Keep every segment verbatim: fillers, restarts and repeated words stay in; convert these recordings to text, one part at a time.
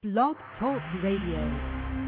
Blog Talk Radio.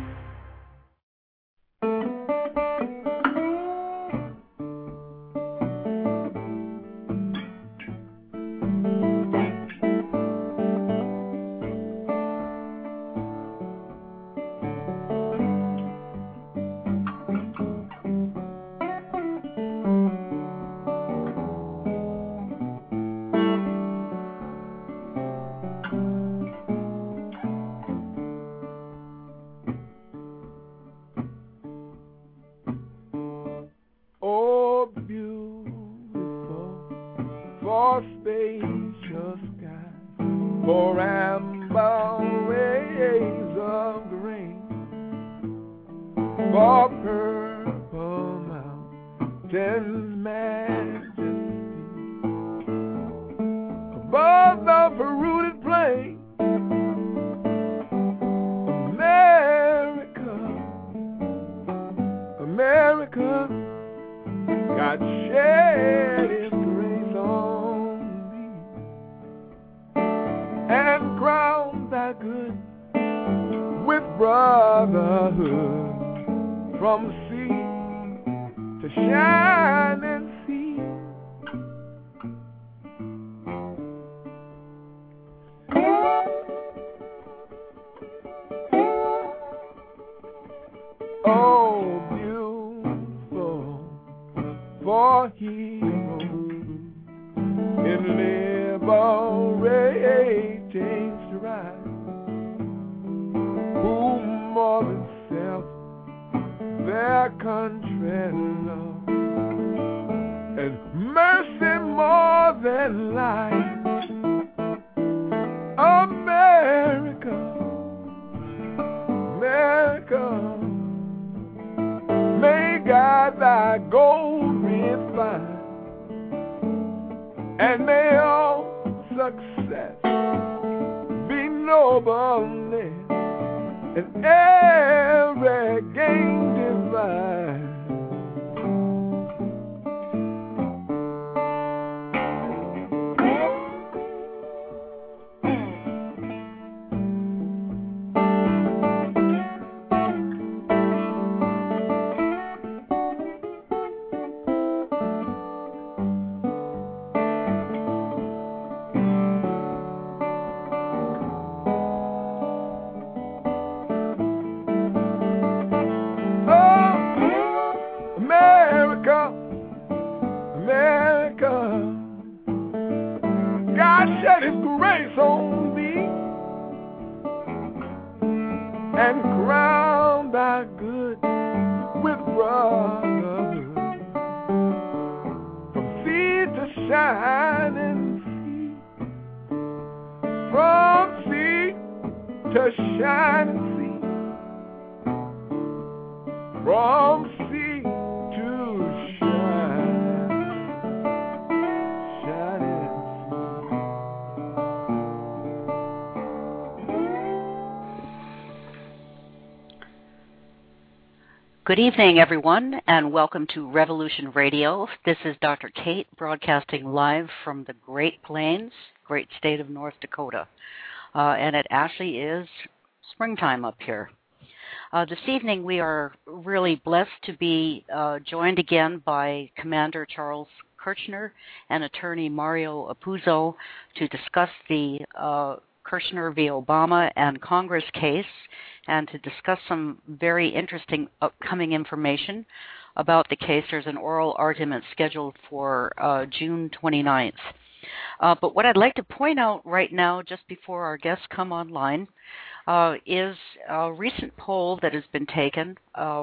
Good evening, everyone, and welcome to Revolution Radio. This is Doctor Kate, broadcasting live from the Great Plains, great state of North Dakota. Uh, and it actually is springtime up here. Uh, this evening, we are really blessed to be uh, joined again by Commander Charles Kirchner and Attorney Mario Apuzzo to discuss the uh, Kirchner v. Obama and Congress case, and to discuss some very interesting upcoming information about the case. There's an oral argument scheduled for uh, June twenty-ninth. Uh, but what I'd like to point out right now, just before our guests come online, uh, is a recent poll that has been taken uh,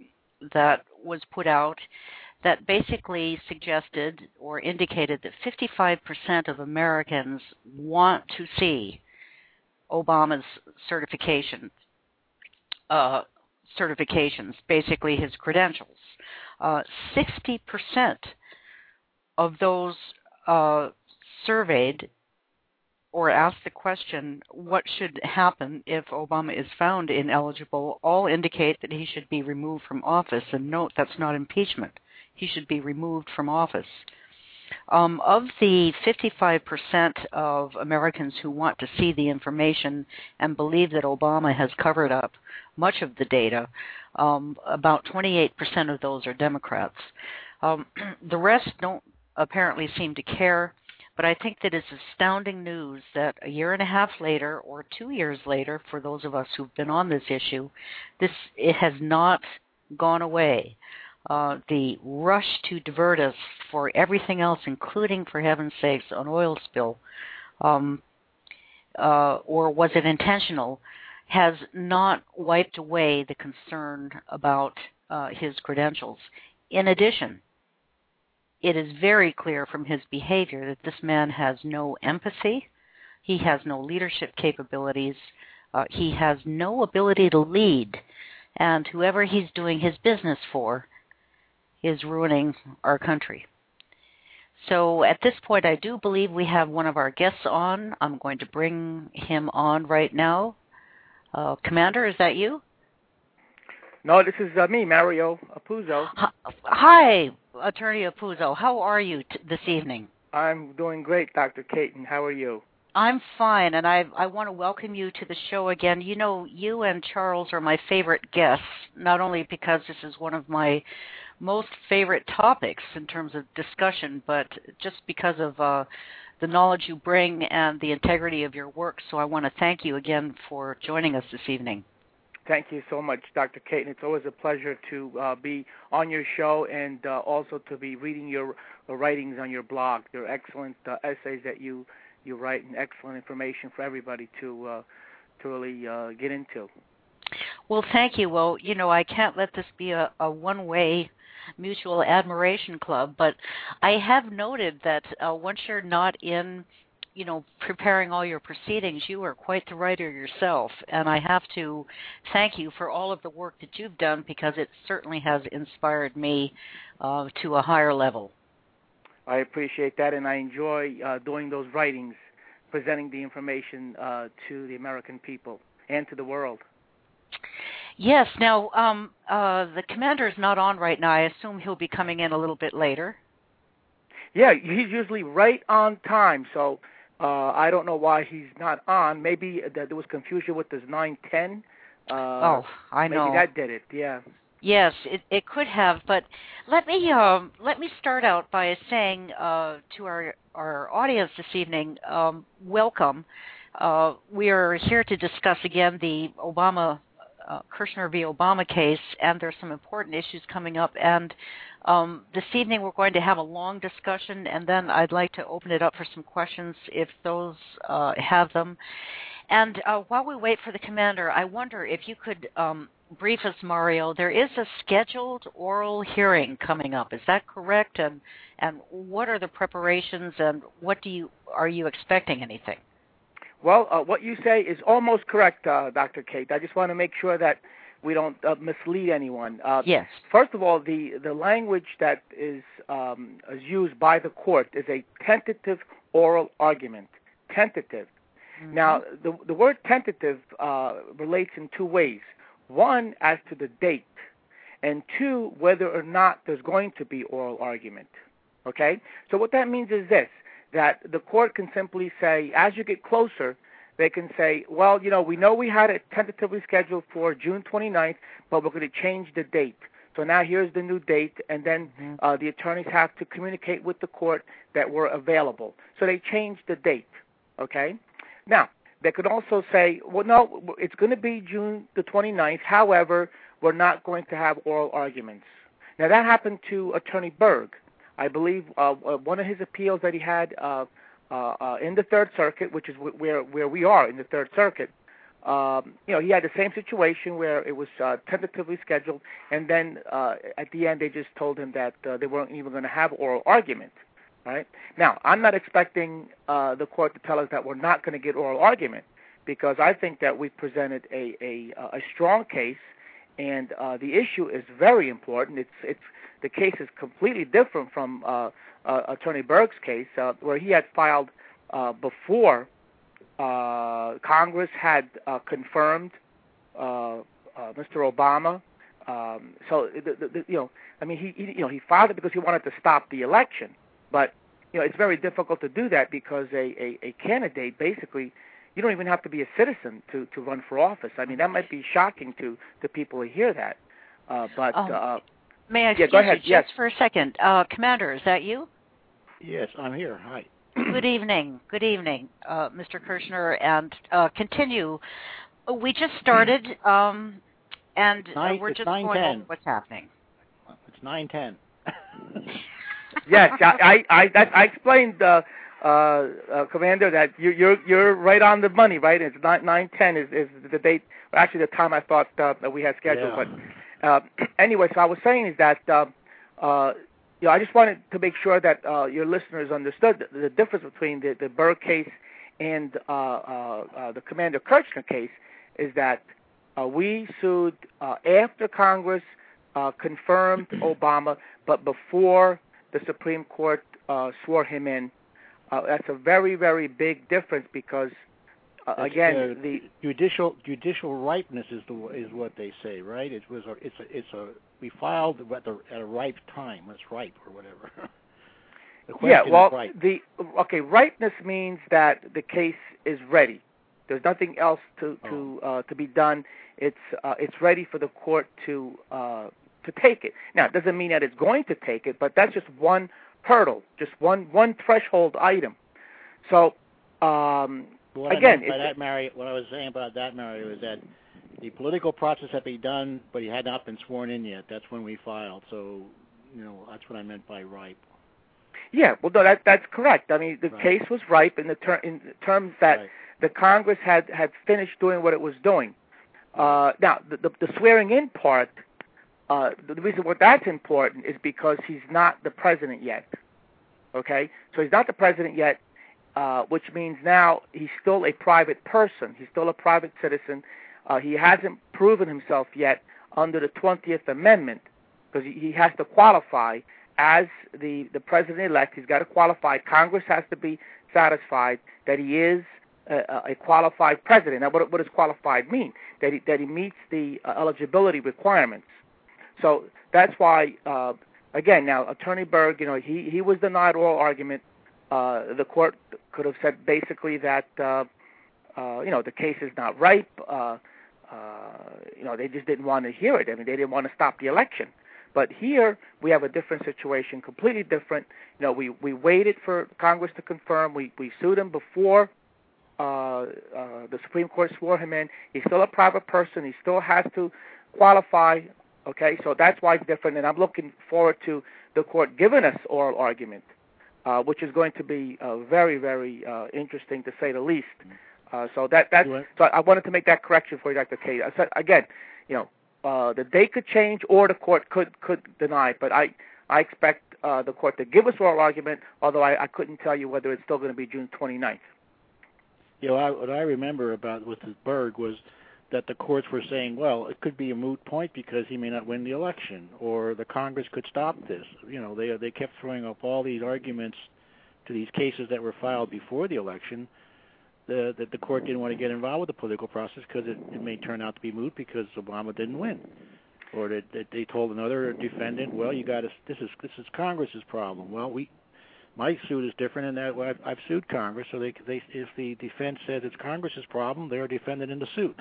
that was put out that basically suggested or indicated that fifty-five percent of Americans want to see Obama's certification, uh, certifications, basically his credentials. Uh, sixty percent of those uh, surveyed or asked the question, what should happen if Obama is found ineligible, all indicate that he should be removed from office. And note, that's not impeachment. He should be removed from office. Um, of the fifty-five percent of Americans who want to see the information and believe that Obama has covered up much of the data, um, about twenty-eight percent of those are Democrats. Um, the rest don't apparently seem to care, but I think that it's astounding news that a year and a half later, or two years later, for those of us who've been on this issue, this it has not gone away. Uh, the rush to divert us for everything else, including, for heaven's sakes, an oil spill, um, uh, or was it intentional, has not wiped away the concern about uh, his credentials. In addition, it is very clear from his behavior that this man has no empathy, he has no leadership capabilities, uh, he has no ability to lead, and whoever he's doing his business for is ruining our country. So at this point, I do believe we have one of our guests on. I'm going to bring him on right now. Uh, Commander, is that you? No, this is uh, me, Mario Apuzzo. Hi, Attorney Apuzzo. How are you t- this evening? I'm doing great, Doctor Caton. How are you? I'm fine, and I I want to welcome you to the show again. You know, you and Charles are my favorite guests, not only because this is one of my most favorite topics in terms of discussion, but just because of uh, the knowledge you bring and the integrity of your work. So I want to thank you again for joining us this evening. Thank you so much, Doctor Caton. It's always a pleasure to uh, be on your show and uh, also to be reading your uh, writings on your blog. They're excellent uh, essays that you, you write and excellent information for everybody to, uh, to really uh, get into. Well, thank you. Well, you know, I can't let this be a, a one-way mutual admiration club, but I have noted that uh, once you're not in, you know, preparing all your proceedings, you are quite the writer yourself, and I have to thank you for all of the work that you've done, because it certainly has inspired me uh, to a higher level. I appreciate that, and I enjoy uh, doing those writings, presenting the information uh, to the American people and to the world. Yes. Now, um, uh, the commander is not on right now. I assume he'll be coming in a little bit later. Yeah, he's usually right on time, so uh, I don't know why he's not on. Maybe there was confusion with his nine ten. Uh, oh, I know. Maybe that did it, yeah. Yes, it, it could have, but let me um, let me start out by saying uh, to our, our audience this evening, um, welcome. Uh, we are here to discuss again the Obama Uh, Kirshner v. Obama case, and there's some important issues coming up. And um, this evening we're going to have a long discussion, and then I'd like to open it up for some questions if those uh, have them. And uh, while we wait for the commander, I wonder if you could um, brief us, Mario. There is a scheduled oral hearing coming up. Is that correct? And and what are the preparations, and what do you are you expecting anything? Well, uh, what you say is almost correct, uh, Doctor Kate. I just want to make sure that we don't uh, mislead anyone. Uh, yes. First of all, the, the language that is, um, is used by the court is a tentative oral argument. Tentative. Mm-hmm. Now, the, the word tentative uh, relates in two ways. One, as to the date, and two, whether or not there's going to be oral argument. Okay? So what that means is this, that the court can simply say, as you get closer, they can say, well, you know, we know we had it tentatively scheduled for June twenty-ninth, but we're going to change the date. So now here's the new date, and then mm-hmm. uh, the attorneys have to communicate with the court that we're available. So they change the date, okay? Now, they could also say, well, no, it's going to be June the twenty-ninth. However, we're not going to have oral arguments. Now, that happened to Attorney Berg. I believe uh, one of his appeals that he had uh, uh, uh, in the Third Circuit, which is where where we are in the Third Circuit, um, you know, he had the same situation where it was uh, tentatively scheduled, and then uh, at the end they just told him that uh, they weren't even going to have oral argument. Right? Now, I'm not expecting uh, the court to tell us that we're not going to get oral argument, because I think that we presented a a, a strong case, and uh, the issue is very important. It's it's The case is completely different from uh, uh, Attorney Berg's case, uh, where he had filed uh, before uh, Congress had uh, confirmed uh, uh, Mister Obama. Um, so, the, the, the, you know, I mean, he, he, you know, he filed it because he wanted to stop the election. But you know, it's very difficult to do that because a, a, a candidate, basically, you don't even have to be a citizen to, to run for office. I mean, that might be shocking to, to people who hear that. Uh, but um, uh, may I yeah, go ahead. you just yes. for a second? Uh, Commander, is that you? Yes, I'm here. Hi. Good evening. Good evening, uh, Mister Kirshner, and uh, continue. We just started, um, and nine, uh, we're just nine, going ten. over what's happening. It's nine ten. Yes, I I that, I explained, uh, uh, uh, Commander, that you, you're you're right on the money, right? It's nine nine ten is, is the date, actually the time I thought uh, that we had scheduled. Yeah. But uh, anyway, so I was saying is that uh, uh, you know, I just wanted to make sure that uh, your listeners understood the, the difference between the, the Berg case and uh, uh, uh, the Commander Kirchner case is that uh, we sued uh, after Congress uh, confirmed Obama, but before the Supreme Court uh, swore him in. Uh, that's a very, very big difference because, uh, again, uh, the judicial judicial ripeness is the is what they say, right? It was a, it's a, it's a we filed at, the, at a ripe time. It's ripe or whatever. The yeah, question well, is ripe. the okay, ripeness means that the case is ready. There's nothing else to to Oh. uh, to be done. It's uh, it's ready for the court to uh, to take it. Now, it doesn't mean that it's going to take it, but that's just one hurdle, just one one threshold item. So, um, What again, I meant by that, Mario, what I was saying about that, Mario, is that the political process had been done, but he had not been sworn in yet. That's when we filed. So, you know, that's what I meant by ripe. yeah, well, no, that that's correct. I mean, the Right. case was ripe in the ter- in terms that Right. the Congress had had finished doing what it was doing. Uh, now, the, the the swearing in part. Uh, the reason why that's important is because he's not the president yet, okay? So he's not the president yet, uh, which means now he's still a private person. He's still a private citizen. Uh, he hasn't proven himself yet under the twentieth Amendment because he, he has to qualify as the, the president-elect. He's got to qualify. Congress has to be satisfied that he is a, a qualified president. Now, what, what does qualified mean? That he, that he meets the uh, eligibility requirements. So that's why, uh, again, now Attorney Berg, you know, he, he was denied oral argument. Uh, the court could have said basically that, uh, uh, you know, the case is not ripe. Uh, uh, you know, they just didn't want to hear it. I mean, they didn't want to stop the election. But here we have a different situation, completely different. You know, we, we waited for Congress to confirm. We, we sued him before uh, uh, the Supreme Court swore him in. He's still a private person. He still has to qualify. Okay, so that's why it's different, and I'm looking forward to the court giving us oral argument, uh, which is going to be uh, very, very uh, interesting to say the least. Uh, so that that's so I wanted to make that correction for you, Doctor Kate. I said again, you know, uh, the date could change or the court could could deny it, but I I expect uh, the court to give us oral argument, although I, I couldn't tell you whether it's still going to be June twenty-ninth. You know, I, what I remember about with the Berg was that the courts were saying, well, it could be a moot point because he may not win the election, or the Congress could stop this. You know, they they kept throwing up all these arguments to these cases that were filed before the election, the, that the court didn't want to get involved with the political process because it, it may turn out to be moot because Obama didn't win, or that, that they told another defendant, well, you got to this is this is Congress's problem. Well, we my suit is different in that well, I've, I've sued Congress, so they they if the defense says it's Congress's problem, they're a defendant in the suit.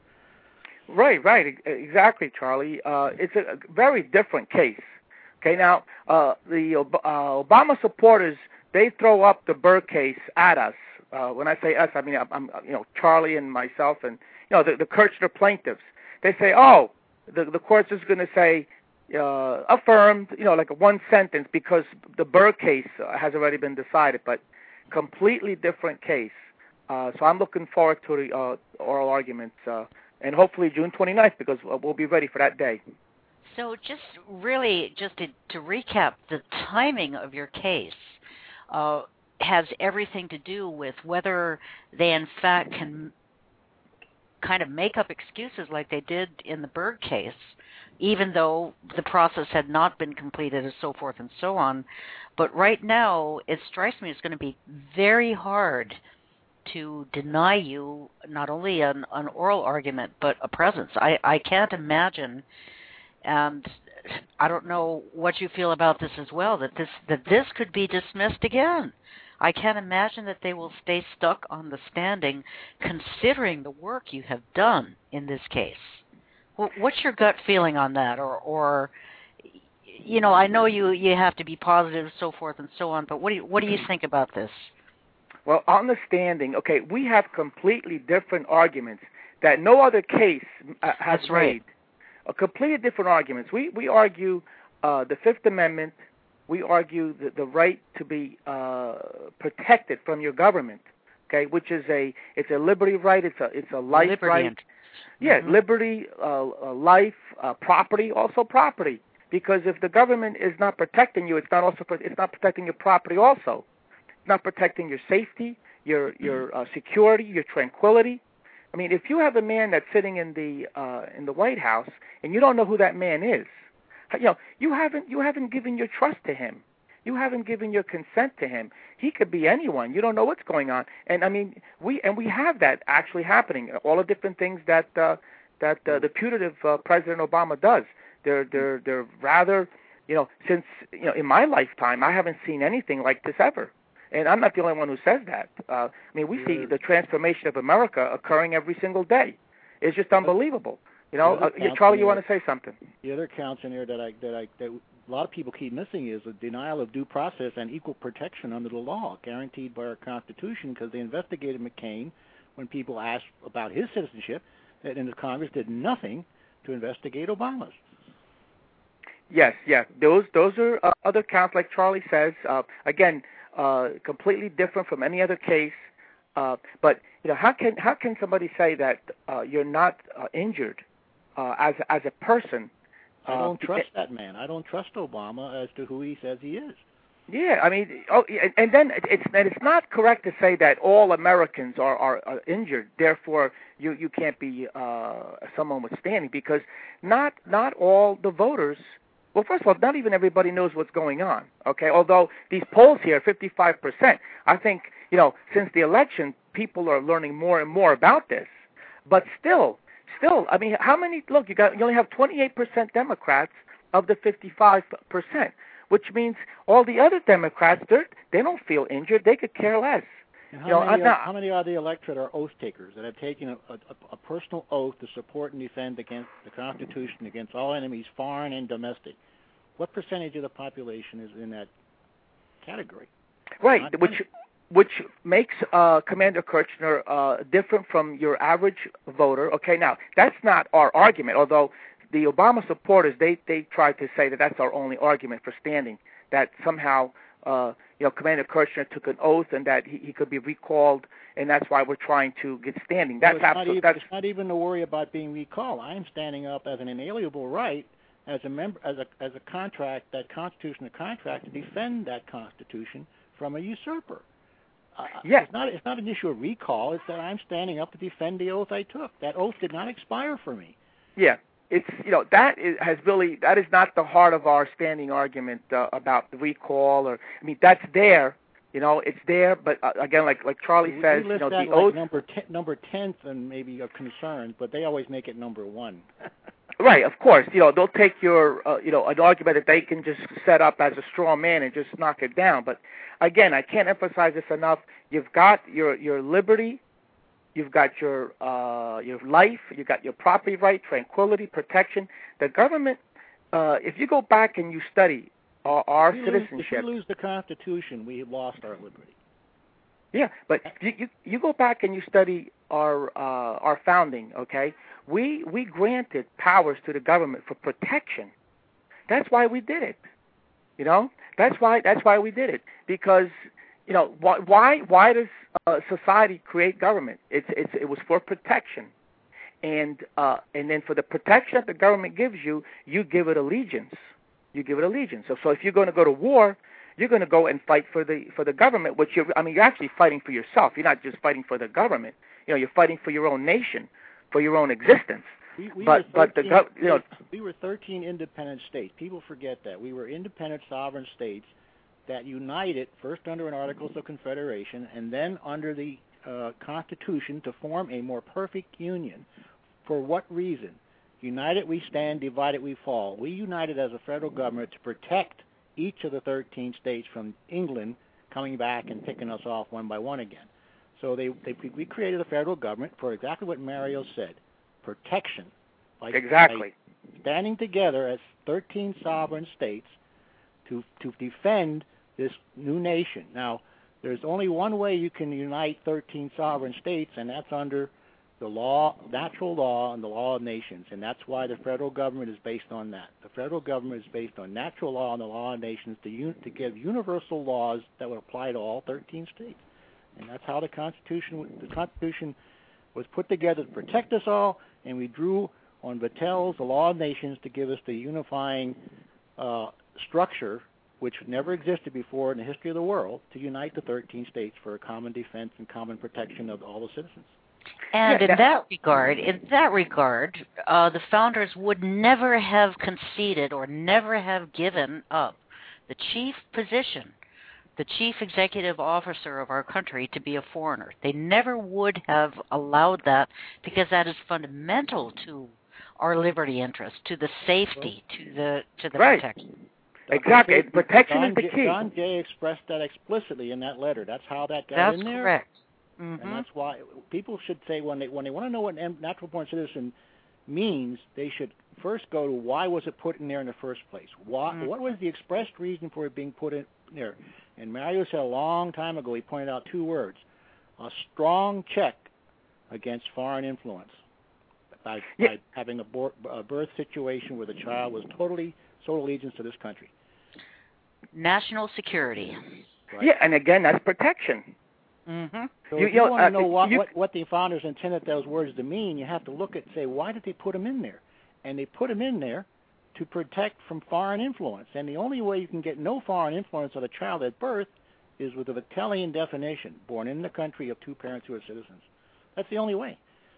Right, right, exactly, Charlie. Uh, it's a very different case. Okay, now uh, the uh, Obama supporters, they throw up the Berg case at us. Uh, when I say us, I mean I'm, I'm, you know, Charlie and myself, and you know the, the Kirchner plaintiffs. They say, oh, the the court's just going to say uh, affirmed, you know, like a one sentence because the Berg case uh, has already been decided, but completely different case. Uh, so I'm looking forward to the uh, oral arguments. Uh, And hopefully June twenty-ninth, because we'll be ready for that day. So just really, just to, to recap, the timing of your case uh, has everything to do with whether they in fact can kind of make up excuses like they did in the Berg case, even though the process had not been completed and so forth and so on. But right now, it strikes me it's going to be very hard to deny you not only an, an oral argument but a presence. I, I can't imagine, and I don't know what you feel about this as well, that this that this could be dismissed again. I can't imagine that they will stay stuck on the standing, considering the work you have done in this case. What's your gut feeling on that? Or, or you know, I know you, you have to be positive, so forth and so on, but what do you, what do you think about this? Well, on the standing, okay, we have completely different arguments that no other case uh, has That's right. made. A completely different arguments. We we argue uh, the Fifth Amendment. We argue the, the right to be uh, protected from your government. Okay, which is a it's a liberty right. It's a it's a life liberty right. And, yeah, mm-hmm. liberty, uh, uh, life, uh, property, also property. Because if the government is not protecting you, it's not also it's not protecting your property. Also, it's not protecting your safety, your your uh, security, your tranquility. I mean, if you have a man that's sitting in the uh, in the White House and you don't know who that man is, you know, you haven't you haven't given your trust to him. You haven't given your consent to him. He could be anyone. You don't know what's going on. And I mean, we and we have that actually happening. All the different things that uh, that uh, the putative uh, President Obama does. They're they're they're rather, you know, since you know in my lifetime I haven't seen anything like this ever. And I'm not the only one who says that. Uh, I mean, we see the transformation of America occurring every single day. It's just unbelievable. You know, uh, yeah, Charlie, you want to say something? The other counts in there that I that I that a lot of people keep missing is the denial of due process and equal protection under the law, guaranteed by our Constitution, because they investigated McCain when people asked about his citizenship, and the Congress did nothing to investigate Obama's. Yes, yes. Those those are uh, other counts, like Charlie says. Uh, again. Uh, completely different from any other case, uh, but you know how can how can somebody say that uh, you're not uh, injured uh, as as a person? I don't uh, trust that man. I don't trust Obama as to who he says he is. Yeah, I mean, oh, and then it's and it's not correct to say that all Americans are, are, are injured. Therefore, you you can't be uh, someone withstanding, because not not all the voters. Well, first of all, not even everybody knows what's going on, okay? Although these polls here, fifty-five percent, I think, you know, since the election, people are learning more and more about this. But still, still, I mean, how many, look, you got you only have twenty-eight percent Democrats of the fifty-five percent, which means all the other Democrats, they're, they don't feel injured. They could care less. And how, you know, many, are, are, how many are the electorate are oath takers that have taken a, a, a personal oath to support and defend against the Constitution against all enemies, foreign and domestic? What percentage of the population is in that category? Right, Not which many. which makes uh, Commander Kirchner uh, different from your average voter. Okay, now that's not our argument. Although the Obama supporters they they tried to say that that's our only argument for standing. That somehow. Uh, you know, Commander Kirchner took an oath and that he, he could be recalled, and that's why we're trying to get standing. That's well, absolutely. That's It's not even to worry about being recalled. I'm standing up as an inalienable right, as a member, as a as a contract, that Constitution, a contract to defend that Constitution from a usurper. Uh, yeah. It's not it's not an issue of recall. It's that I'm standing up to defend the oath I took. That oath did not expire for me. Yeah. It's, you know, that is, has really, that is not the heart of our standing argument uh, about the recall, or, I mean, that's there, you know, it's there, but uh, again, like like Charlie we, says, we list you know, that the like oath. number ten, number tenth and maybe a concern, but they always make it number one. Right, of course, you know, they'll take your, uh, you know, an argument that they can just set up as a straw man and just knock it down. But again, I can't emphasize this enough. You've got your your liberty. You've got your uh, your life, you've got your property right, tranquility, protection. The government, uh, if you go back and you study our, our if citizenship. Lose, if we lose the Constitution, we have lost our liberty. Yeah, but you, you, you go back and you study our uh, our founding, okay? We we granted powers to the government for protection. That's why we did it. You know? That's why that's why we did it. Because, you know, why why why does uh, society create government? It's it's it was for protection, and uh, and then for the protection that the government gives you, you give it allegiance. You give it allegiance. So so if you're going to go to war, you're going to go and fight for the for the government. Which you I mean, you're actually fighting for yourself. You're not just fighting for the government. You know, you're fighting for your own nation, for your own existence. We, we but were but the gov- you know we were thirteen independent states. People forget that we were independent sovereign states that united first under an Articles of Confederation and then under the uh, Constitution to form a more perfect union. For what reason? united we stand, divided we fall. We united as a federal government to protect each of the thirteen states from England coming back and picking us off one by one again. So they, they we created a federal government for exactly what Mario said, protection. By, exactly. By standing together as thirteen sovereign states to to defend this new nation. Now, there's only one way you can unite thirteen sovereign states, and that's under the law, natural law, and the law of nations, and that's why the federal government is based on that. The federal government is based on natural law and the law of nations to, un- to give universal laws that would apply to all thirteen states, and that's how the Constitution the Constitution was put together to protect us all, and we drew on Vattel's The Law of Nations to give us the unifying uh, structure, which never existed before in the history of the world, to unite the thirteen states for a common defense and common protection of all the citizens. And yeah, in that regard, in that regard, uh, the founders would never have conceded or never have given up the chief position, the chief executive officer of our country, to be a foreigner. They never would have allowed that, because that is fundamental to our liberty interest, to the safety, to the to the right. protection. Exactly. Protection John is the J, key. John Jay expressed that explicitly in that letter. That's how that got That's in there. correct. Mm-hmm. And that's why people should say, when they when they want to know what natural-born citizen means, they should first go to why was it put in there in the first place? Why, mm-hmm. What was the expressed reason for it being put in there? And Mario said a long time ago, he pointed out two words: a strong check against foreign influence, by, yeah. by having a, bo- a birth situation where the child was totally sole allegiance to this country. National security. Right. Yeah, and again, that's protection. Mm-hmm. So You- if you you know, want to uh, know what, you- what, what the founders intended those words to mean, you have to look at, say, why did they put them in there? And they put them in there to protect from foreign influence. And the only way you can get no foreign influence of a child at birth is with the Vattellian definition, born in the country of two parents who are citizens. That's the only way.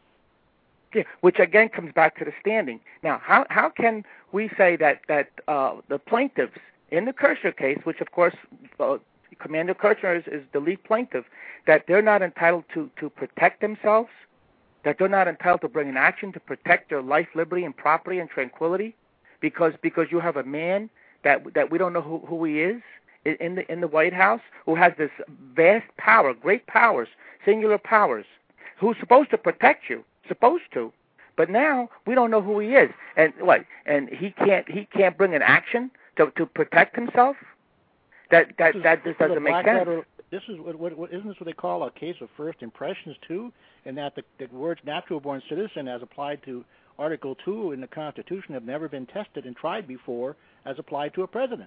Yeah, which again comes back to the standing. Now, how how can we say that that uh, the plaintiffs in the Kirchner case, which of course uh, Commander Kirchner is, is the lead plaintiff, that they're not entitled to, to protect themselves, that they're not entitled to bring an action to protect their life, liberty, and property and tranquility, because because you have a man that that we don't know who, who he is in the in the White House, who has this vast power, great powers, singular powers, who's supposed to protect you, supposed to, but now we don't know who he is, and what, and he can't he can't bring an action to to protect himself. That that This that is, just this is doesn't a make black sense. letter, this is what, what, what isn't this what they call a case of first impressions too? And that the, the words natural-born citizen, as applied to Article Two in the Constitution, have never been tested and tried before as applied to a president.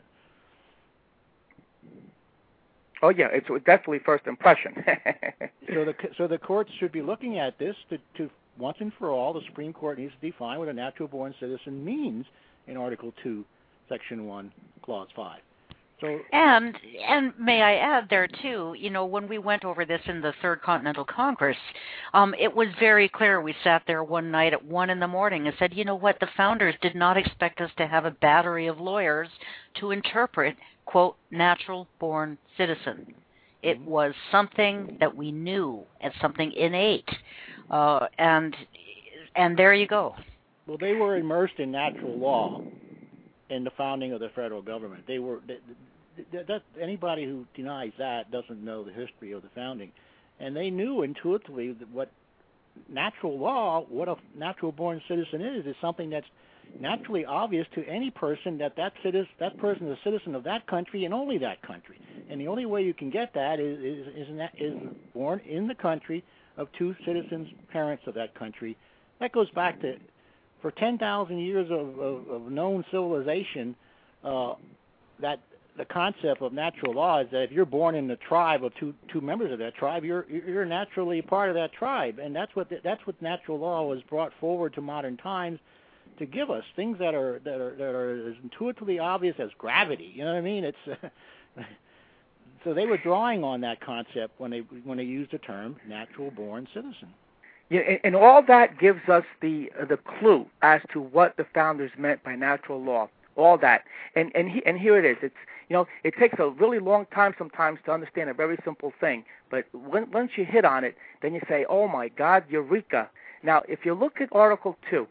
Oh yeah, it's definitely first impression. so the so the courts should be looking at this to, to once and for all. The Supreme Court needs to define what a natural-born citizen means in Article Two, Section One, Clause Five. So, and and may I add there too, you know, when we went over this in the Third Continental Congress, um, it was very clear. We sat there one night at one in the morning and said, you know what, the founders did not expect us to have a battery of lawyers to interpret, quote, natural-born citizen. It was something that we knew as something innate, uh, and and there you go. Well, they were immersed in natural law in the founding of the federal government. They were that, that, that anybody who denies that doesn't know the history of the founding, and they knew intuitively that what natural law, what a natural-born citizen is, is something that's naturally obvious to any person that that citizen, that person is a citizen of that country and only that country. And the only way you can get that is is is, in that, is born in the country of two citizens, parents of that country. That goes back to, for ten thousand years of, of, of known civilization, uh, that the concept of natural law is that if you're born in the tribe of two two members of that tribe, you're you're naturally part of that tribe, and that's what the, that's what natural law was brought forward to modern times to give us, things that are that are that are as intuitively obvious as gravity. You know what I mean? It's uh, so they were drawing on that concept when they when they used the term natural-born citizen. Yeah, and, and all that gives us the uh, the clue as to what the founders meant by natural law. All that, and and he, and here it is. It's you know it takes a really long time sometimes to understand a very simple thing, but when, once you hit on it, then you say, oh my God, eureka! Now, if you look at Article Two,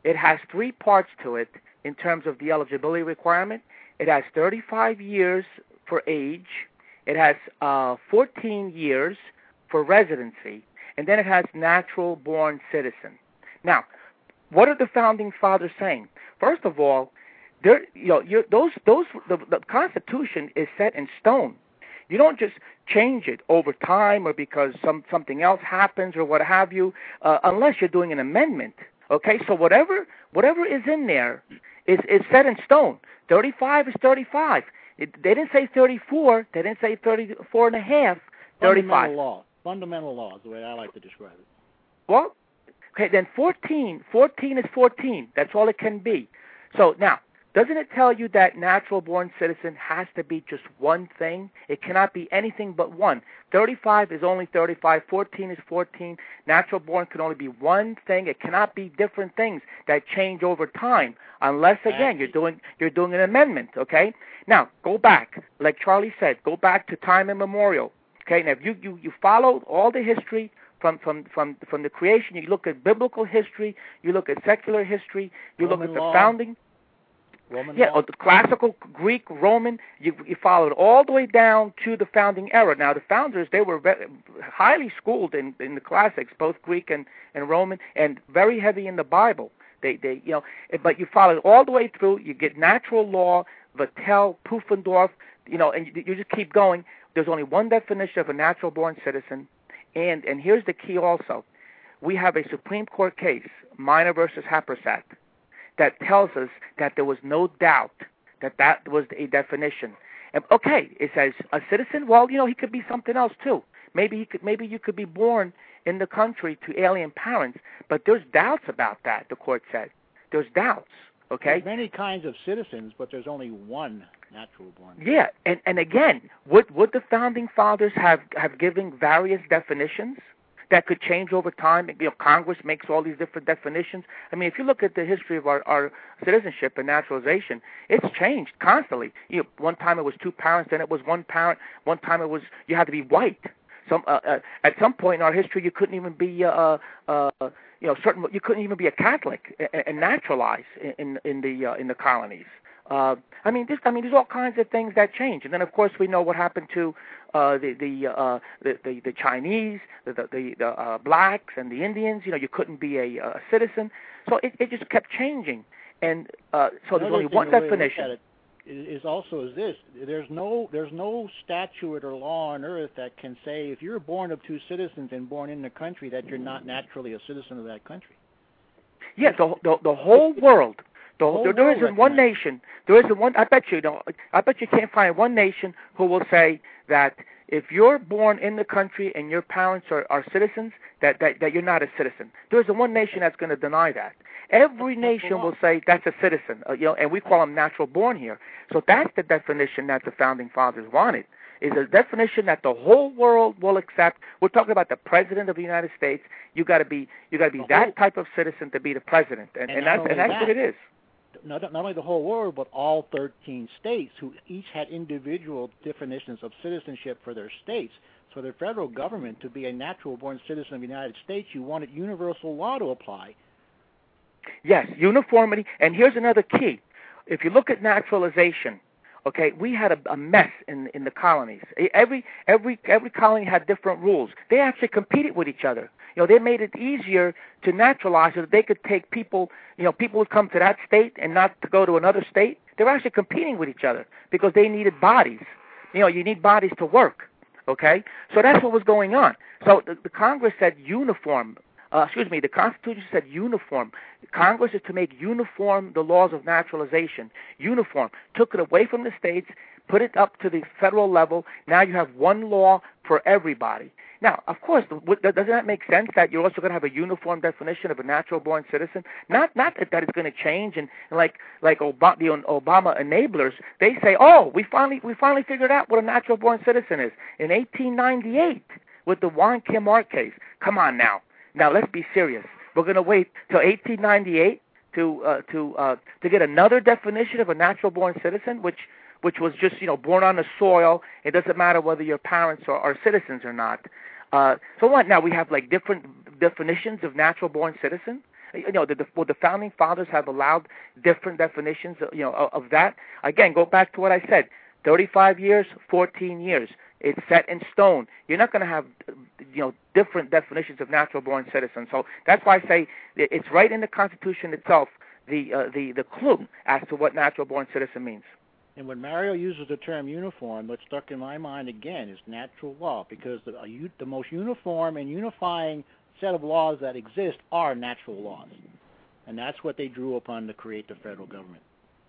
It has three parts to it in terms of the eligibility requirement. It has thirty-five years for age. It has uh, fourteen years for residency. And then it has natural-born citizen. Now, what are the Founding Fathers saying? First of all, there, you know, you're, those, those, the, the Constitution is set in stone. You don't just change it over time or because some something else happens or what have you, uh, unless you're doing an amendment. Okay, so whatever whatever is in there is is set in stone. thirty-five is thirty-five. It, they didn't say thirty-four. They didn't say thirty-four and a half. thirty-five. Fundamental law. Fundamental law is the way I like to describe it. Well, okay, then fourteen. fourteen is fourteen. That's all it can be. So now, doesn't it tell you that natural-born citizen has to be just one thing? It cannot be anything but one. thirty-five is only thirty-five. fourteen is fourteen. Natural-born can only be one thing. It cannot be different things that change over time, unless again you're doing you're doing an amendment. Okay. Now go back, like Charlie said, go back to time immemorial. Okay. Now if you you you follow all the history. From, from from from the creation, you look at biblical history, you look at secular history, you Roman look at the law. founding. Roman yeah, law. or the classical Greek, Roman. You you followed all the way down to the founding era. Now the founders, they were very, highly schooled in, in the classics, both Greek and, and Roman, and very heavy in the Bible. They they you know, but you follow it all the way through. You get natural law, Vattel, Pufendorf, you know, and you, you just keep going. There's only one definition of a natural-born citizen. And and here's the key also. We have a Supreme Court case, Minor versus Happersett, that tells us that there was no doubt that that was a definition. And okay, it says a citizen, well, you know, he could be something else too. Maybe he could maybe you could be born in the country to alien parents, but there's doubts about that, the court said. There's doubts, okay? There's many kinds of citizens, but there's only one natural born. Yeah, and, and again, would would the Founding Fathers have, have given various definitions that could change over time? You know, Congress makes all these different definitions. I mean, if you look at the history of our, our citizenship and naturalization, it's changed constantly. You know, one time it was two parents, then it was one parent. One time it was you had to be white. Some uh, uh, at some point in our history, you couldn't even be uh, uh, you know certain. You couldn't even be a Catholic and, and naturalize in in the uh, in the colonies. Uh, I mean, this, I mean, there's all kinds of things that change, and then of course we know what happened to uh, the the, uh, the the the Chinese, the the, the uh, blacks, and the Indians. You know, you couldn't be a, a citizen, so it, it just kept changing, and uh, so there's only one definition. Is also is this: there's no there's no statute or law on earth that can say if you're born of two citizens and born in the country that you're not naturally a citizen of that country. Yes, the the, the whole world. The, the whole there, there world isn't one recognizes. nation. There isn't one. I bet you don't. I bet you can't find one nation who will say that if you're born in the country and your parents are, are citizens, that, that that you're not a citizen. There isn't one nation that's going to deny that. Every nation will say that's a citizen, uh, you know, and we call them natural born here. So that's the definition that the Founding Fathers wanted. Is a definition that the whole world will accept. We're talking about the President of the United States. You got to be you got to be The that whole- type of citizen to be the president, and, And and not that's only and that's that, what it is. Not, not only the whole world, but all thirteen states, who each had individual definitions of citizenship for their states. So the federal government, to be a natural-born citizen of the United States, you wanted universal law to apply. Yes, uniformity. And here's another key. If you look at naturalization, okay, we had a, a mess in in the colonies. Every every every colony had different rules. They actually competed with each other. You know, they made it easier to naturalize so that they could take people. You know, people would come to that state and not to go to another state. They were actually competing with each other because they needed bodies. You know, you need bodies to work. Okay, so that's what was going on. So the, the Congress said uniform. Uh, excuse me, the Constitution said uniform. Congress is to make uniform the laws of naturalization. Uniform. Took it away from the states, put it up to the federal level. Now you have one law for everybody. Now, of course, doesn't that make sense that you're also going to have a uniform definition of a natural-born citizen? Not not that, that it's going to change, and, and like like Obama, the Obama enablers, they say, oh, we finally we finally figured out what a natural-born citizen is in eighteen ninety-eight with the Wong Kim Ark case. Come on now. Now, let's be serious. We're going to wait till eighteen ninety-eight to uh, to uh, to get another definition of a natural-born citizen, which which was just, you know, born on the soil. It doesn't matter whether your parents are, are citizens or not. Uh, so what? Now we have like different definitions of natural-born citizen. You know, the, the, would the founding fathers have allowed different definitions, of, you know, of, of that? Again, go back to what I said: thirty-five years, fourteen years. It's set in stone. You're not going to have, you know, different definitions of natural-born citizens. So that's why I say it's right in the Constitution itself, the uh, the the clue as to what natural-born citizen means. And when Mario uses the term uniform, what's stuck in my mind again is natural law, because the, the most uniform and unifying set of laws that exist are natural laws, and that's what they drew upon to create the federal government.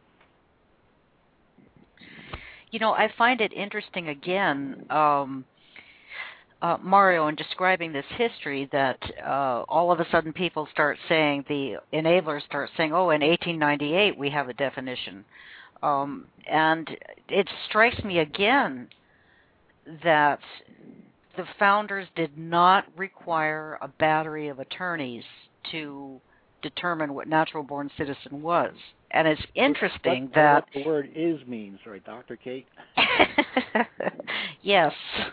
You know, I find it interesting again, um, uh, Mario, in describing this history, that uh, all of a sudden people start saying, the enablers start saying, oh, in eighteen ninety-eight we have a definition. Um, and it strikes me again that the founders did not require a battery of attorneys to determine what natural-born citizen was. And it's interesting what, that... What the word is means, right, Doctor Kate? Yes.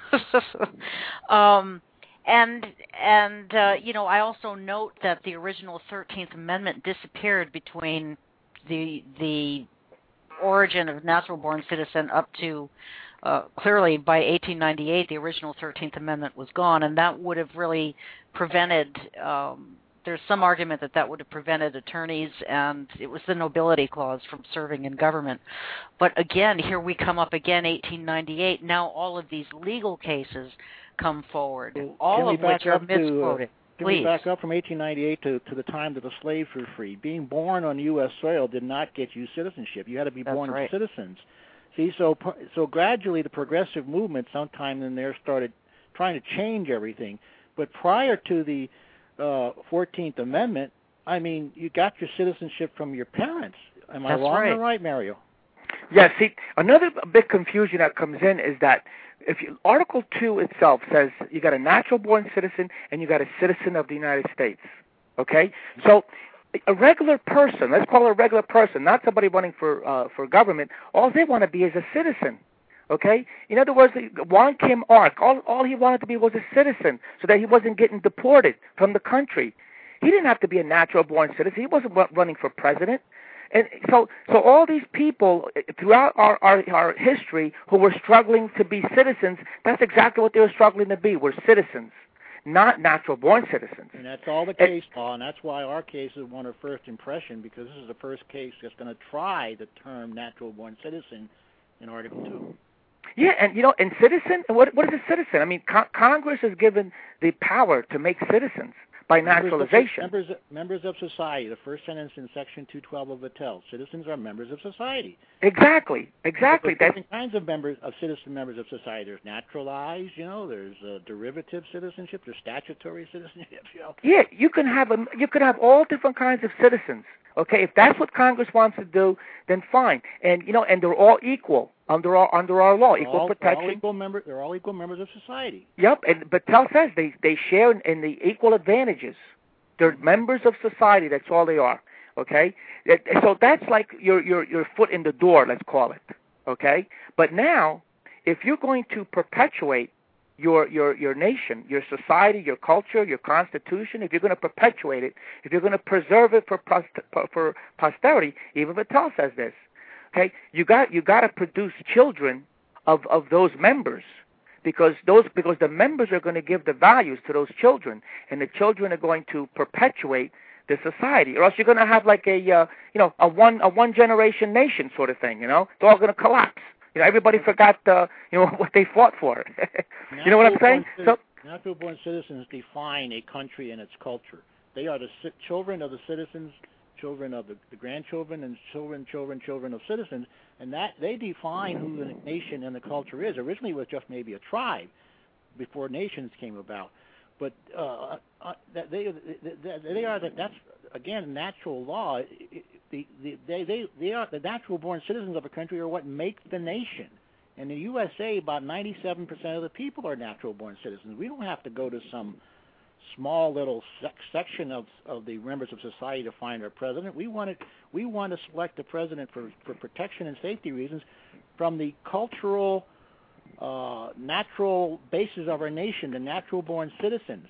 um, and, and uh, you know, I also note that the original thirteenth Amendment disappeared between the the origin of natural-born citizen up to, uh, clearly by eighteen ninety-eight, the original thirteenth Amendment was gone, and that would have really prevented... Um, There's some argument that that would have prevented attorneys, and it was the nobility clause, from serving in government. But again, here we come up again, eighteen ninety-eight. Now all of these legal cases come forward, Well, all of which are misquoted. Can we back up from eighteen ninety-eight to, to the time that the slaves were free? Being born on U S soil did not get you citizenship. You had to be That's born right. as citizens. See, so so gradually the progressive movement sometime in there started trying to change everything. But prior to the Uh, fourteenth Amendment, I mean, you got your citizenship from your parents. Am I That's wrong right. or right, Mario? Yeah, see, another big confusion that comes in is that if you, Article two itself says you got a natural-born citizen and you got a citizen of the United States, okay? So a regular person, let's call it a regular person, not somebody running for uh, for government, all they want to be is a citizen. Okay? In other words, Wong Kim Ark, all, all he wanted to be was a citizen so that he wasn't getting deported from the country. He didn't have to be a natural-born citizen. He wasn't running for president. And so so all these people throughout our, our, our history who were struggling to be citizens, that's exactly what they were struggling to be, were citizens, not natural-born citizens. And that's all the case law, and that's why our case is one of first impression, because this is the first case that's going to try the term natural-born citizen in Article two. Yeah, and you know, and citizen, what what is a citizen? I mean, co- Congress is given the power to make citizens by naturalization. Members of, members of society, the first sentence in Section two twelve of Vattel, citizens are members of society. Exactly, exactly. There's different kinds of members of citizen members of society. There's naturalized, you know. There's uh, derivative citizenship. There's statutory citizenship. You know. Yeah, you can have a, you can have all different kinds of citizens. Okay, if that's what Congress wants to do, then fine. And you know, and they're all equal under our under our law, equal all, protection. They're all equal member. They're all equal members of society. Yep, and Vattel says they they share in, in the equal advantages. They're members of society. That's all they are. Okay, so that's like your your your foot in the door. Let's call it. Okay, but now, if you're going to perpetuate your your your nation, your society, your culture, your constitution, if you're going to perpetuate it, if you're going to preserve it for post- for posterity, even Vattel says this. Okay, you got you got to produce children of, of those members, because those because the members are going to give the values to those children, and the children are going to perpetuate the society, or else you're going to have like a uh, you know a one a one generation nation sort of thing. You know, it's all going to collapse. You know, everybody forgot uh, you know what they fought for. You know what I'm saying? So, natural-born citizens define a country and its culture. They are the ci- children of the citizens, children of the, the grandchildren, and children, children, children of citizens, and that they define who the nation and the culture is. Originally, it was just maybe a tribe before nations came about, but uh, uh, they, they they are that that's again natural law. The, the, they they they are the natural-born citizens of a country are what make the nation. In the U S A, about ninety-seven percent of the people are natural-born citizens. We don't have to go to some small little sec- section of of the members of society to find our president. We want to we want to select the president for, for protection and safety reasons from the cultural, uh, natural basis of our nation, the natural-born citizens.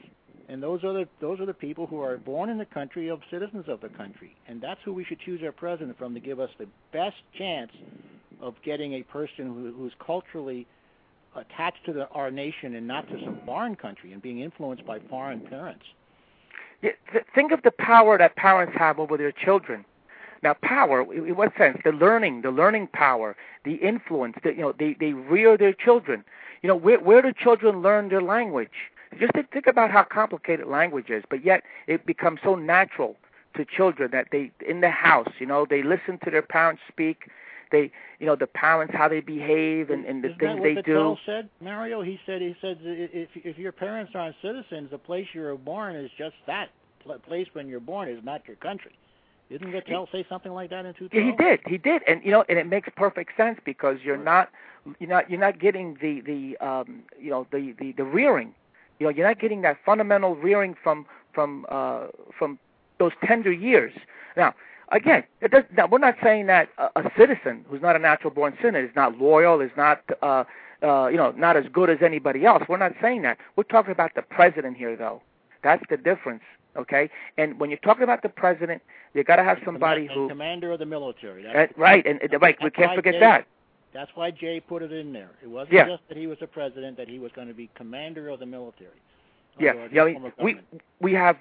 And those are the those are the people who are born in the country, of citizens of the country, and that's who we should choose our president from to give us the best chance of getting a person who, who's culturally attached to the, our nation and not to some foreign country and being influenced by foreign parents. Yeah, th- think of the power that parents have over their children. Now, power, in what sense? The learning, the learning power, the influence. The, you know, they, they rear their children. You know, where where do children learn their language? Just to think about how complicated language is, but yet it becomes so natural to children that they, in the house, you know, they listen to their parents speak. They, you know, the parents, how they behave and, and the Isn't things that they what do. Vattel said, Mario? He said, he said, if if your parents aren't citizens, the place you were born is just that place when you're born is not your country. Didn't Vattel say something like that in two thousand? Yeah, he did. He did, and you know, and it makes perfect sense because you're not, you're not, you're not getting the the um, you know, the, the, the rearing. You know, you're not getting that fundamental rearing from from uh, from those tender years. Now, again, it does, now we're not saying that a, a citizen who's not a natural-born citizen is not loyal, is not uh, uh, you know, not as good as anybody else. We're not saying that. We're talking about the president here, though. That's the difference. Okay, and when you're talking about the president, you got to have somebody and who commander of the military. That's uh, right, and uh, right, we can't forget Jay, that. That's why Jay put it in there. It wasn't yeah. just that he was a president; that he was going to be commander of the military. Yeah, yeah. I mean, we we have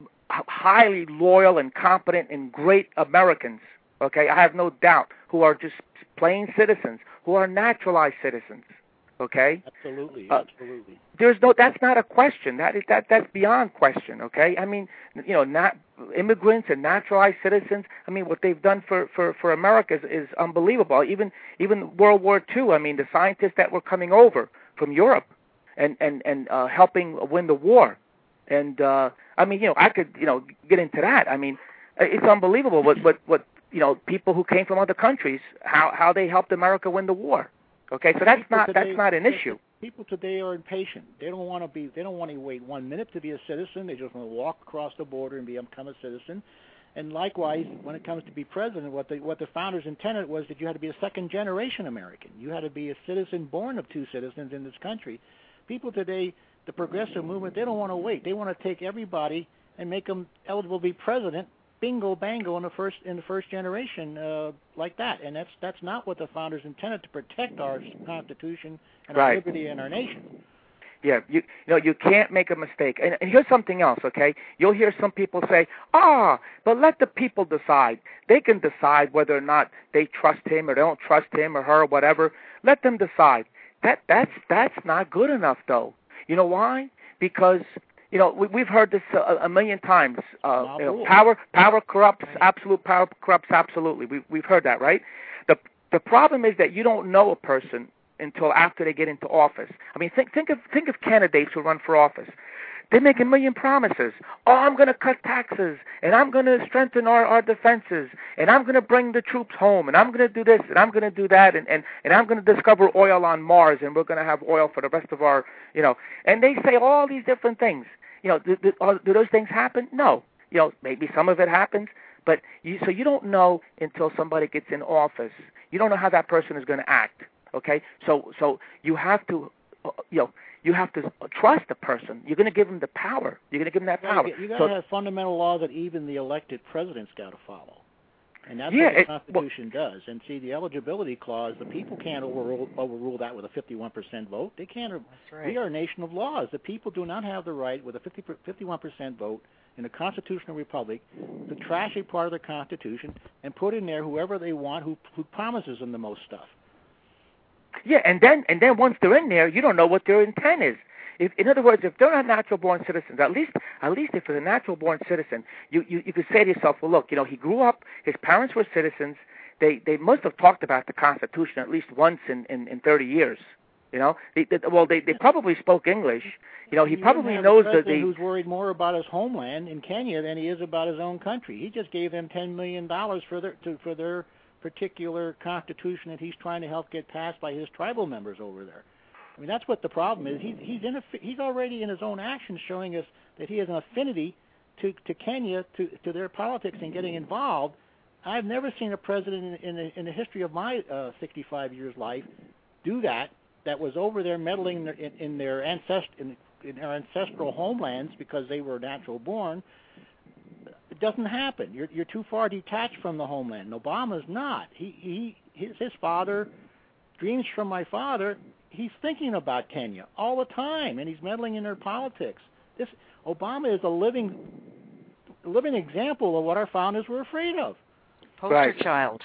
highly loyal and competent and great Americans. Okay, I have no doubt who are just plain citizens, who are naturalized citizens. Okay. Absolutely, uh, absolutely. There's no. That's not a question. That is that. That's beyond question. Okay. I mean, you know, not immigrants and naturalized citizens. I mean, what they've done for for for America is, is unbelievable. Even even World War Two. I mean, the scientists that were coming over from Europe and and and uh, helping win the war. And uh, I mean, you know, I could you know get into that. I mean, it's unbelievable what what what you know people who came from other countries how how they helped America win the war. Okay, so that's people not today, that's not an issue. People today are impatient. They don't want to be. They don't want to wait one minute to be a citizen. They just want to walk across the border and become a citizen. And likewise, when it comes to be president, what the what the founders intended was that you had to be a second generation American. You had to be a citizen born of two citizens in this country. People today, the progressive movement, they don't want to wait. They want to take everybody and make them eligible to be president. Bingo, bango in the first in the first generation, uh, like that, and that's that's not what the founders intended, to protect our Constitution and right. our liberty and our nation. Yeah, you, you know you can't make a mistake. And, and here's something else, okay? You'll hear some people say, "Ah, but let the people decide. They can decide whether or not they trust him or they don't trust him or her or whatever. Let them decide." That that's that's not good enough, though. You know why? Because You know, we, we've heard this a, a million times. Uh, you know, power, power corrupts. Absolute power corrupts. Absolutely. We, we've heard that, right? The the problem is that you don't know a person until after they get into office. I mean, think think of think of candidates who run for office. They make a million promises. Oh, I'm going to cut taxes, and I'm going to strengthen our, our defenses, and I'm going to bring the troops home, and I'm going to do this, and I'm going to do that, and, and, and I'm going to discover oil on Mars, and we're going to have oil for the rest of our, you know. And they say all these different things. You know, do, do, do those things happen? No. You know, maybe some of it happens, but you, so you don't know until somebody gets in office. You don't know how that person is going to act. Okay, so so you have to, uh, you know, you have to trust the person. You're going to give them the power. You're going to give them that you power. Gotta, you got so, to have fundamental laws that even the elected president's got to follow, and that's yeah, what the it, Constitution well, does. And see, the eligibility clause, the people can't overrule, overrule that with a fifty-one percent vote. They can't. That's right. We are a nation of laws. The people do not have the right, with a fifty, fifty-one percent vote in a constitutional republic, to trash a part of the Constitution and put in there whoever they want, who who promises them the most stuff. Yeah, and then and then once they're in there, you don't know what their intent is. If, in other words, if they're not natural-born citizens, at least at least if they're a natural-born citizen, you, you you could say to yourself, well, look, you know, he grew up, his parents were citizens. They they must have talked about the Constitution at least once in, in, in thirty years. You know, they, they, well, they, they probably spoke English. You know, he you probably knows that the the who's worried more about his homeland in Kenya than he is about his own country. He just gave them ten million dollars for their to, for their particular constitution that he's trying to help get passed by his tribal members over there. I mean, that's what the problem is. He's he's in a, he's already in his own actions showing us that he has an affinity to to Kenya, to to their politics and getting involved. I've never seen a president in in the, in the history of my uh, sixty-five years life do that. That was over there meddling in their, in, in their ancest in, in their ancestral homelands because they were natural born. It doesn't happen. You're you're too far detached from the homeland. And Obama's not. He he his, his father, dreams from my father. He's thinking about Kenya all the time, and he's meddling in their politics. This Obama is a living, living example of what our founders were afraid of. Poster Right. child.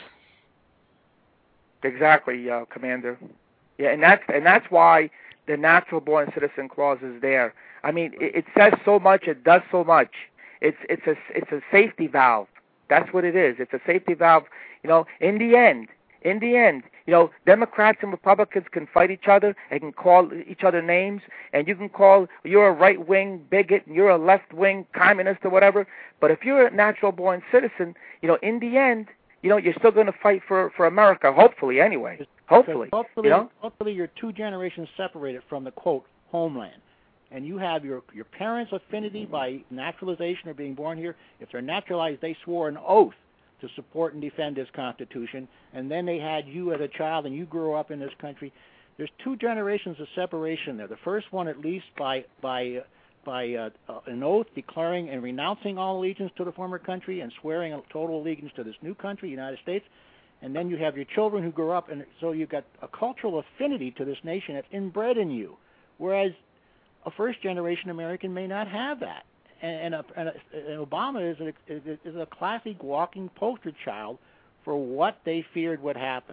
Exactly, uh, Commander. Yeah, and that's and that's why the natural-born citizen clause is there. I mean, it, it says so much. It does so much. It's it's a it's a safety valve. That's what it is. It's a safety valve. You know, in the end, in the end, you know, Democrats and Republicans can fight each other and can call each other names, and you can call you're a right-wing bigot and you're a left-wing communist or whatever. But if you're a natural-born citizen, you know, in the end, you know, you're still going to fight for, for America. Hopefully, anyway. Hopefully, hopefully, you know. Hopefully, you're two generations separated from the quote homeland, and you have your your parents' affinity by naturalization or being born here. If they're naturalized, they swore an oath to support and defend this Constitution, and then they had you as a child, and you grew up in this country. There's two generations of separation there. The first one, at least, by by by uh, uh, an oath declaring and renouncing all allegiance to the former country and swearing a total allegiance to this new country, United States. And then you have your children who grew up, and so you've got a cultural affinity to this nation that's inbred in you, whereas a first-generation American may not have that. And, and, a, and, a, and Obama is a, is, a, is a classic walking poster child for what they feared would happen.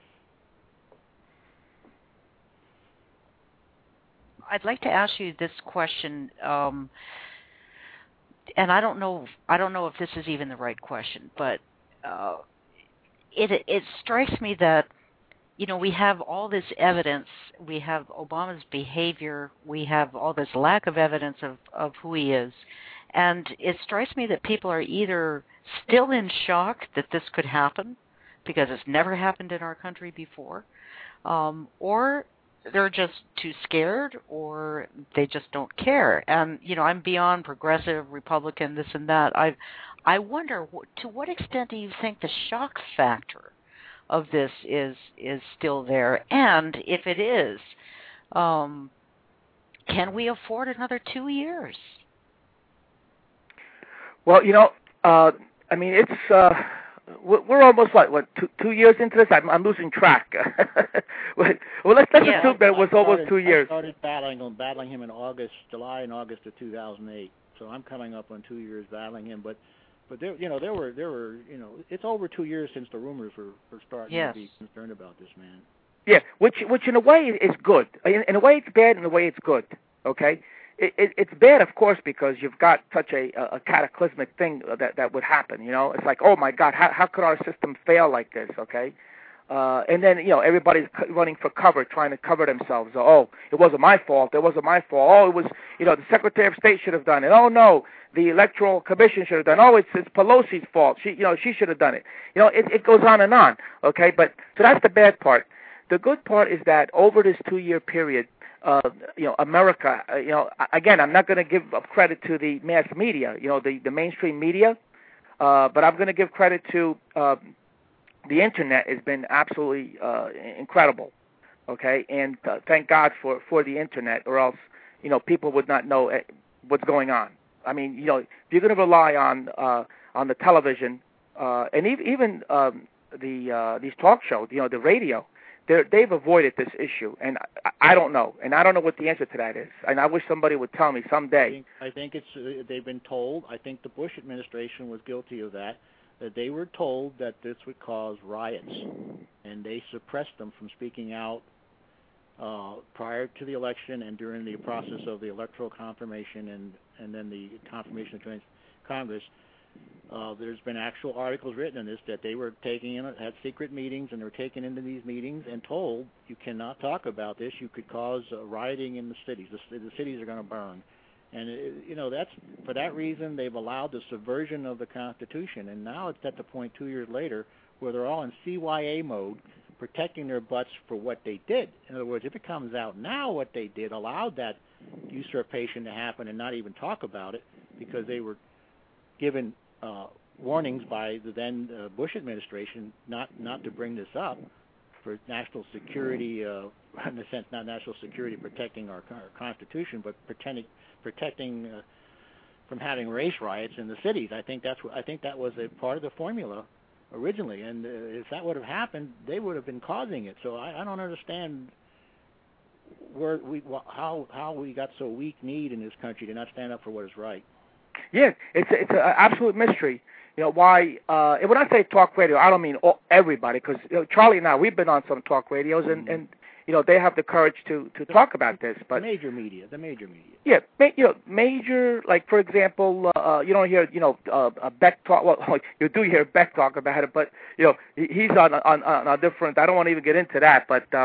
I'd like to ask you this question, um, and I don't know. I don't know if this is even the right question, but uh, it it strikes me that, you know, we have all this evidence. We have Obama's behavior. We have all this lack of evidence of, of who he is. And it strikes me that people are either still in shock that this could happen because it's never happened in our country before, um, or they're just too scared, or they just don't care. And, you know, I'm beyond progressive, Republican, this and that. I I wonder, to what extent do you think the shock factor of this is is still there? And if it is, um, can we afford another two years? Well, you know, uh, I mean, it's uh, we're almost like what two, two years into this. I'm, I'm losing track. well, let's let's Yeah, assume that it was I started, almost two years. I started battling battling him in August, July, and August of two thousand eight. So I'm coming up on two years battling him, but. But there, you know, there were, there were, you know, it's over two years since the rumors were, were starting yes. to be concerned about this man. Yeah, which, which in a way is good. In, in a way, it's bad. In a way, it's good. Okay, it, it, it's bad, of course, because you've got such a, a cataclysmic thing that that would happen. You know, it's like, oh my God, how how could our system fail like this? Okay. Uh, and then, you know, everybody's running for cover, trying to cover themselves. Oh, it wasn't my fault. It wasn't my fault. Oh, it was, you know, the Secretary of State should have done it. Oh, no, the Electoral Commission should have done it. Oh, it's, it's Pelosi's fault. She, you know, she should have done it. You know, it, it goes on and on, okay? But so that's the bad part. The good part is that over this two-year period, uh, you know, America, uh, you know, again, I'm not going to give credit to the mass media, you know, the, the mainstream media, uh, but I'm going to give credit to uh, the Internet has been absolutely uh, incredible, okay? And uh, thank God for, for the Internet, or else, you know, people would not know what's going on. I mean, you know, if you're going to rely on uh, on the television uh, and even, even um, the uh, these talk shows, you know, the radio, they've avoided this issue, and I, I don't know, and I don't know what the answer to that is, and I wish somebody would tell me someday. I think, I think it's uh, they've been told. I think the Bush administration was guilty of that. That they were told that this would cause riots, and they suppressed them from speaking out uh, prior to the election and during the process of the electoral confirmation and, and then the confirmation of Congress. Uh, there's been actual articles written in this that they were taking in, had secret meetings, and they were taken into these meetings and told, you cannot talk about this. You could cause uh, rioting in the cities. The, the cities are going to burn. And, it, you know, that's for that reason they've allowed the subversion of the Constitution. And now it's at the point two years later where they're all in C Y A mode, protecting their butts for what they did. In other words, if it comes out now what they did allowed that usurpation to happen and not even talk about it because they were given uh, warnings by the then uh, Bush administration not, not to bring this up for national security uh, in a sense, not national security, protecting our, our Constitution, but pretending, protecting uh, from having race riots in the cities. I think that's what, I think that was a part of the formula originally, and uh, if that would have happened, they would have been causing it. So I, I don't understand where we how how we got so weak-kneed in this country to not stand up for what is right. Yeah, it's a, it's an absolute mystery. You know why? Uh, and when I say talk radio, I don't mean all, everybody, because you know, Charlie and I, we've been on some talk radios, and, mm-hmm. and you know they have the courage to, to the, talk about this. But the major media, the major media. Yeah, ma- you know, major, like for example, uh, you don't hear you know uh, uh, Beck talk. Well, you do hear Beck talk about it, but you know he's on on, on a different. I don't want to even get into that, but uh,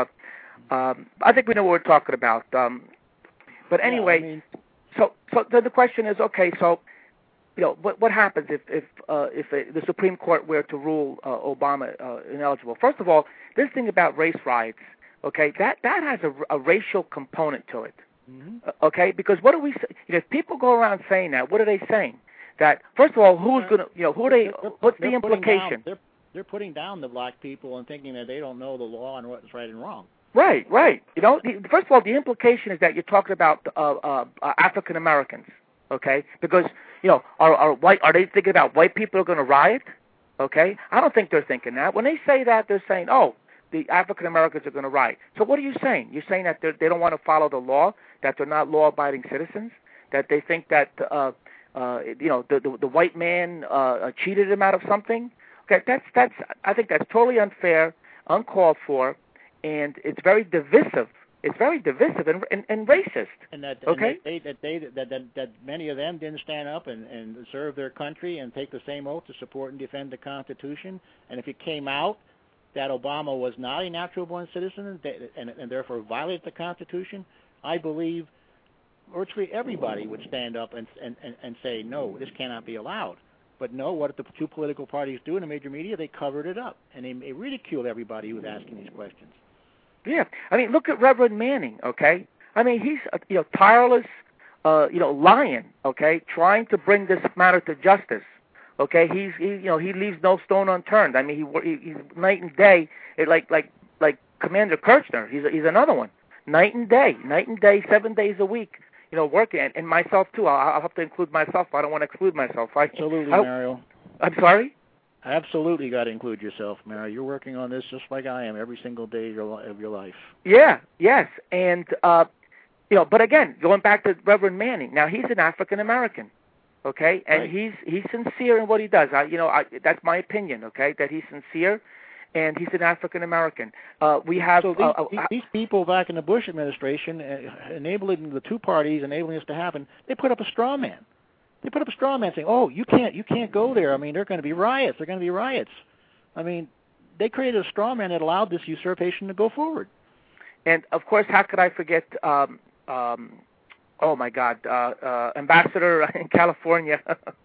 um, I think we know what we're talking about. Um, but anyway, yeah, I mean, so so then the question is, okay, so. You know, what what happens if if uh, if a, the Supreme Court were to rule uh, Obama uh, ineligible? First of all, this thing about race riots, okay, that that has a, a racial component to it, mm-hmm. uh, okay? Because what do we say? You know, if people go around saying that, what are they saying? That first of all, who's going to, you know, who are they? They're, what's they're the implication? Down, they're they're putting down the black people and thinking that they don't know the law and what's right and wrong. Right, right. You know, the, first of all, the implication is that you're talking about uh, uh, uh, African Americans, okay? Because you know, are, are white? Are they thinking about white people are going to riot? Okay, I don't think they're thinking that. When they say that, they're saying, "Oh, the African Americans are going to riot." So what are you saying? You're saying that they don't want to follow the law, that they're not law-abiding citizens, that they think that uh, uh, you know the, the the white man uh, cheated them out of something. Okay, that's that's. I think that's totally unfair, uncalled for, and it's very divisive. It's very divisive and, and, and racist. And that, okay? and that, they, that, they, that, that, that many of them didn't stand up and, and serve their country and take the same oath to support and defend the Constitution. And if it came out that Obama was not a natural-born citizen and, and therefore violated the Constitution, I believe virtually everybody would stand up and, and, and say, no, this cannot be allowed. But no, what did the two political parties do in the major media? They covered it up, and they, they ridiculed everybody who was asking these questions. Yeah, I mean, look at Reverend Manning, okay? I mean, he's a, you know tireless, uh, you know, lion, okay, trying to bring this matter to justice, okay? He's he, you know he leaves no stone unturned. I mean, he, he he's night and day, it, like like like Commander Kirchner. He's he's another one, night and day, night and day, seven days a week, you know, working, and, and myself too. I'll, I'll have to include myself. I don't want to exclude myself. I, Absolutely, I, Mario. I'm sorry. Absolutely, got to include yourself, Mary. You're working on this just like I am every single day of your, of your life. Yeah, yes, and uh, you know, but again, going back to Reverend Manning. Now he's an African American, okay, and right. he's he's sincere in what he does. I, you know, I, that's my opinion, okay, that he's sincere, and he's an African American. Uh, we have so these, uh, uh, these people back in the Bush administration, uh, enabling the two parties, enabling this to happen. They put up a straw man. They put up a straw man saying, "Oh, you can't, you can't go there. I mean, there are going to be riots. There are going to be riots." I mean, they created a straw man that allowed this usurpation to go forward. And of course, how could I forget? Um, um, oh my God, uh, uh, Ambassador in California.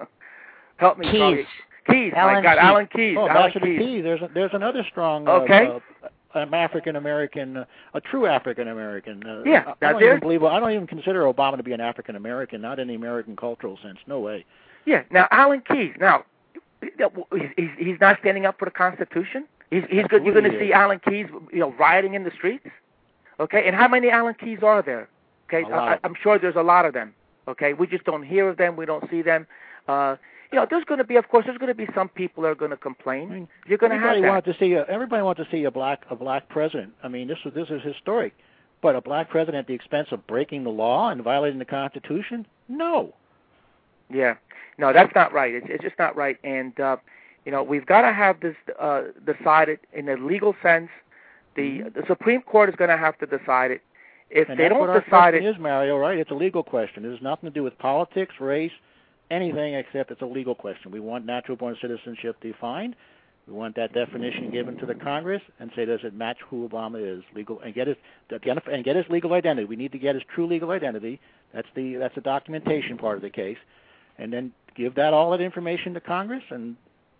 Help me, Keyes. Charlie. Keyes. Alan My God, Keyes. Alan Keyes. Oh, Alan Ambassador Keyes. Keyes. There's a, there's another strong. Uh, Okay. Uh, an African American, uh, a true African American. Uh, Yeah, I, I don't even believe. I don't even consider Obama to be an African American, not in the American cultural sense. No way. Yeah. Now, Alan Keyes. Now, he's he's not standing up for the Constitution. He's he's good. You're going to see Alan Keyes, you know, rioting in the streets. Okay. And how many Alan Keyes are there? Okay. I, I'm sure there's a lot of them. Okay. We just don't hear of them. We don't see them. Uh, You know, there's going to be, of course, there's going to be some people that are going to complain. I mean, You're going to have that. Wanted to see a, everybody wants to see a black a black president. I mean, this was this is historic. But a black president at the expense of breaking the law and violating the Constitution? No. Yeah. No, that's not right. It's, it's just not right. And, uh, you know, we've got to have this uh, decided in a legal sense. The mm-hmm. the Supreme Court is going to have to decide it. If and they that's don't what our decide question it, is, Mario, right? It's a legal question. It has nothing to do with politics, race, anything except it's a legal question. We want natural-born citizenship defined. We want that definition given to the Congress and say, does it match who Obama is legal and get his and get his legal identity. We need to get his true legal identity. That's the that's the documentation part of the case, and then give that all that information to Congress and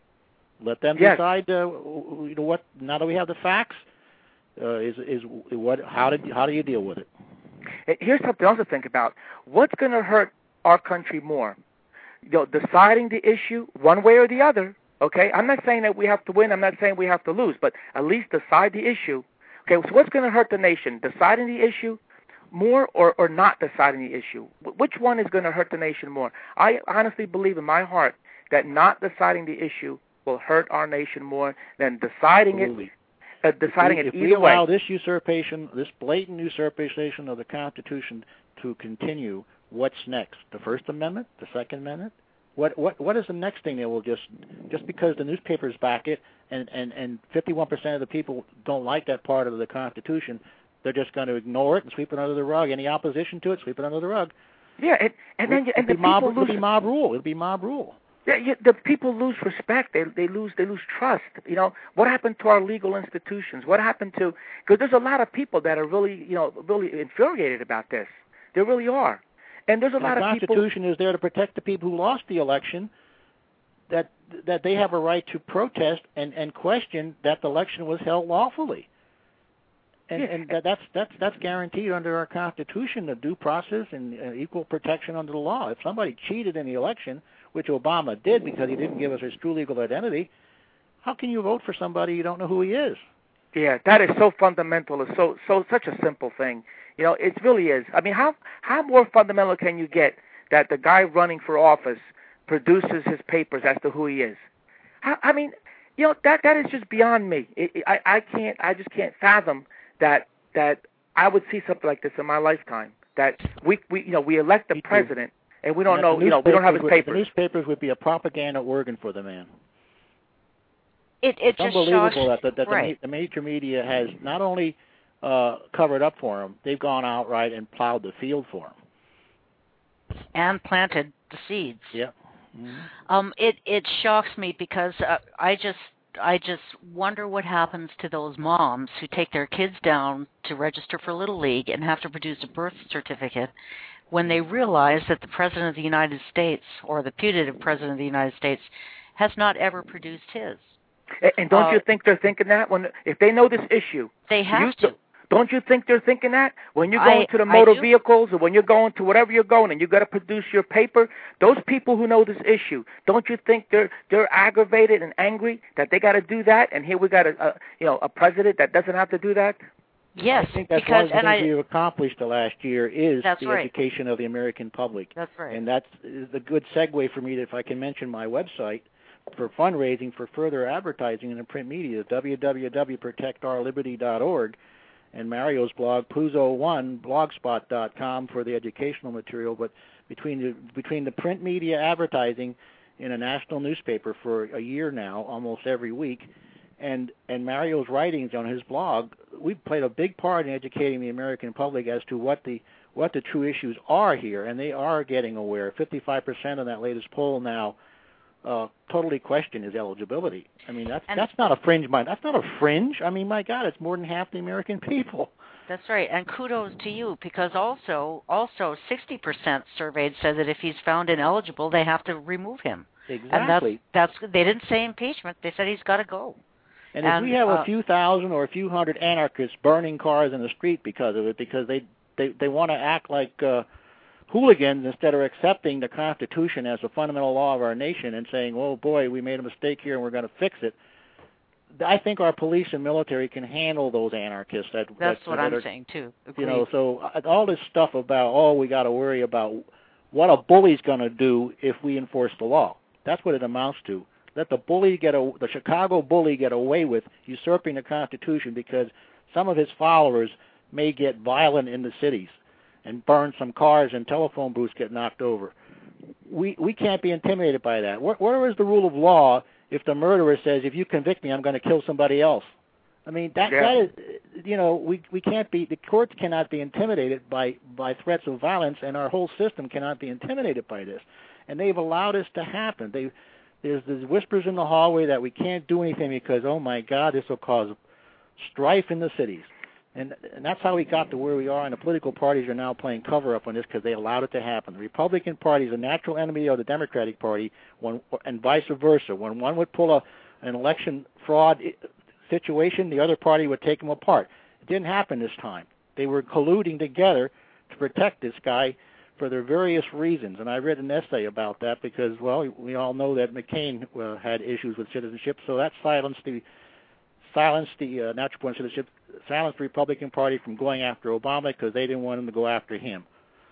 let them yes. decide. Uh, you know what? Now that we have the facts, uh, is is what? How did how do you deal with it? Here's something else to think about. What's going to hurt our country more? You know, deciding the issue one way or the other, okay? I'm not saying that we have to win. I'm not saying we have to lose, but at least decide the issue. Okay, so what's going to hurt the nation? Deciding the issue more or, or not deciding the issue? Which one is going to hurt the nation more? I honestly believe in my heart that not deciding the issue will hurt our nation more than deciding Absolutely. it. Uh, deciding if it we, either if we allow way. this usurpation, this blatant usurpation of the Constitution to continue, what's next? The First Amendment? The Second Amendment? What what what is the next thing that will just just because the newspapers back it and and and fifty-one percent of the people don't like that part of the Constitution, they're just going to ignore it and sweep it under the rug. Any opposition to it, sweep it under the rug. Yeah, and, and then you, and the mob, people lose. It'll be mob rule. It'll be mob rule. Yeah, you, the people lose respect. They they lose they lose trust. You know what happened to our legal institutions? What happened to? Because there's a lot of people that are really you know really infuriated about this. There really are, and there's a and lot of people. The Constitution is there to protect the people who lost the election. That that they have a right to protest and, and question that the election was held lawfully. And, yeah. and that, that's that's that's guaranteed under our Constitution, the due process and uh, equal protection under the law. If somebody cheated in the election, which Obama did because he didn't give us his true legal identity, how can you vote for somebody you don't know who he is? Yeah, that is so fundamental. It's so so such a simple thing. You know, it really is. I mean, how how more fundamental can you get that the guy running for office produces his papers as to who he is? How, I mean, you know, that that is just beyond me. It, it, I I can't. I just can't fathom that that I would see something like this in my lifetime. That we we you know we elect the president. And we don't and know, you know, we don't have his would, papers. The newspapers would be a propaganda organ for the man. It, it it's just unbelievable shocks, that, that, that right. the, the major media has not only uh, covered up for him, they've gone outright and plowed the field for him. And planted the seeds. Yeah. Mm-hmm. Um, it, it shocks me because uh, I just I just wonder what happens to those moms who take their kids down to register for Little League and have to produce a birth certificate when they realize that the President of the United States, or the putative President of the United States, has not ever produced his. And, and don't uh, you think they're thinking that when if they know this issue? They have you, to. Don't you think they're thinking that when you're going I, to the motor I do. vehicles or when you're going to whatever you're going and you got to produce your paper? Those people who know this issue, don't you think they're they're aggravated and angry that they got to do that? And here we got a, a you know a president that doesn't have to do that. Yes, I think that's because one of the and things I, we've accomplished the last year is that's the right. education of the American public. That's right. And that's a good segue for me, to, if I can mention my website for fundraising for further advertising in the print media, w w w dot protect our liberty dot org, and Mario's blog, Puzo one, blogspot dot com, for the educational material. But between the, between the print media advertising in a national newspaper for a year now, almost every week, and and Mario's writings on his blog, we've played a big part in educating the American public as to what the what the true issues are here, and they are getting aware. fifty-five percent of that latest poll now uh, totally question his eligibility. I mean, that's and that's not a fringe mind. That's not a fringe. I mean, my God, it's more than half the American people. That's right, and kudos to you, because also also sixty percent surveyed said that if he's found ineligible, they have to remove him. Exactly. And that's, that's they didn't say impeachment. They said he's got to go. And, and if we have uh, a few thousand or a few hundred anarchists burning cars in the street because of it, because they they, they want to act like uh, hooligans instead of accepting the Constitution as a fundamental law of our nation and saying, oh, boy, we made a mistake here and we're going to fix it, I think our police and military can handle those anarchists. That, That's that, what that I'm are, saying, too. Agreed. You know, so all this stuff about, oh, we got to worry about what a bully's going to do if we enforce the law. That's what it amounts to. Let the bully get a, the Chicago bully get away with usurping the Constitution because some of his followers may get violent in the cities and burn some cars and telephone booths get knocked over. We we can't be intimidated by that. Where, where is the rule of law if the murderer says, if you convict me, I'm going to kill somebody else? I mean, that, yeah. that is, you know, we we can't be, the courts cannot be intimidated by, by threats of violence, and our whole system cannot be intimidated by this. And they've allowed this to happen. They There's, there's whispers in the hallway that we can't do anything because, oh, my God, this will cause strife in the cities. And, and that's how we got to where we are, and the political parties are now playing cover-up on this because they allowed it to happen. The Republican Party is a natural enemy of the Democratic Party, when, and vice versa. When one would pull a, an election fraud situation, the other party would take them apart. It didn't happen this time. They were colluding together to protect this guy for their various reasons, and I read an essay about that because, well, we all know that McCain uh, had issues with citizenship, so that silenced the silenced the uh, natural born citizenship, silenced the Republican Party from going after Obama because they didn't want him to go after him.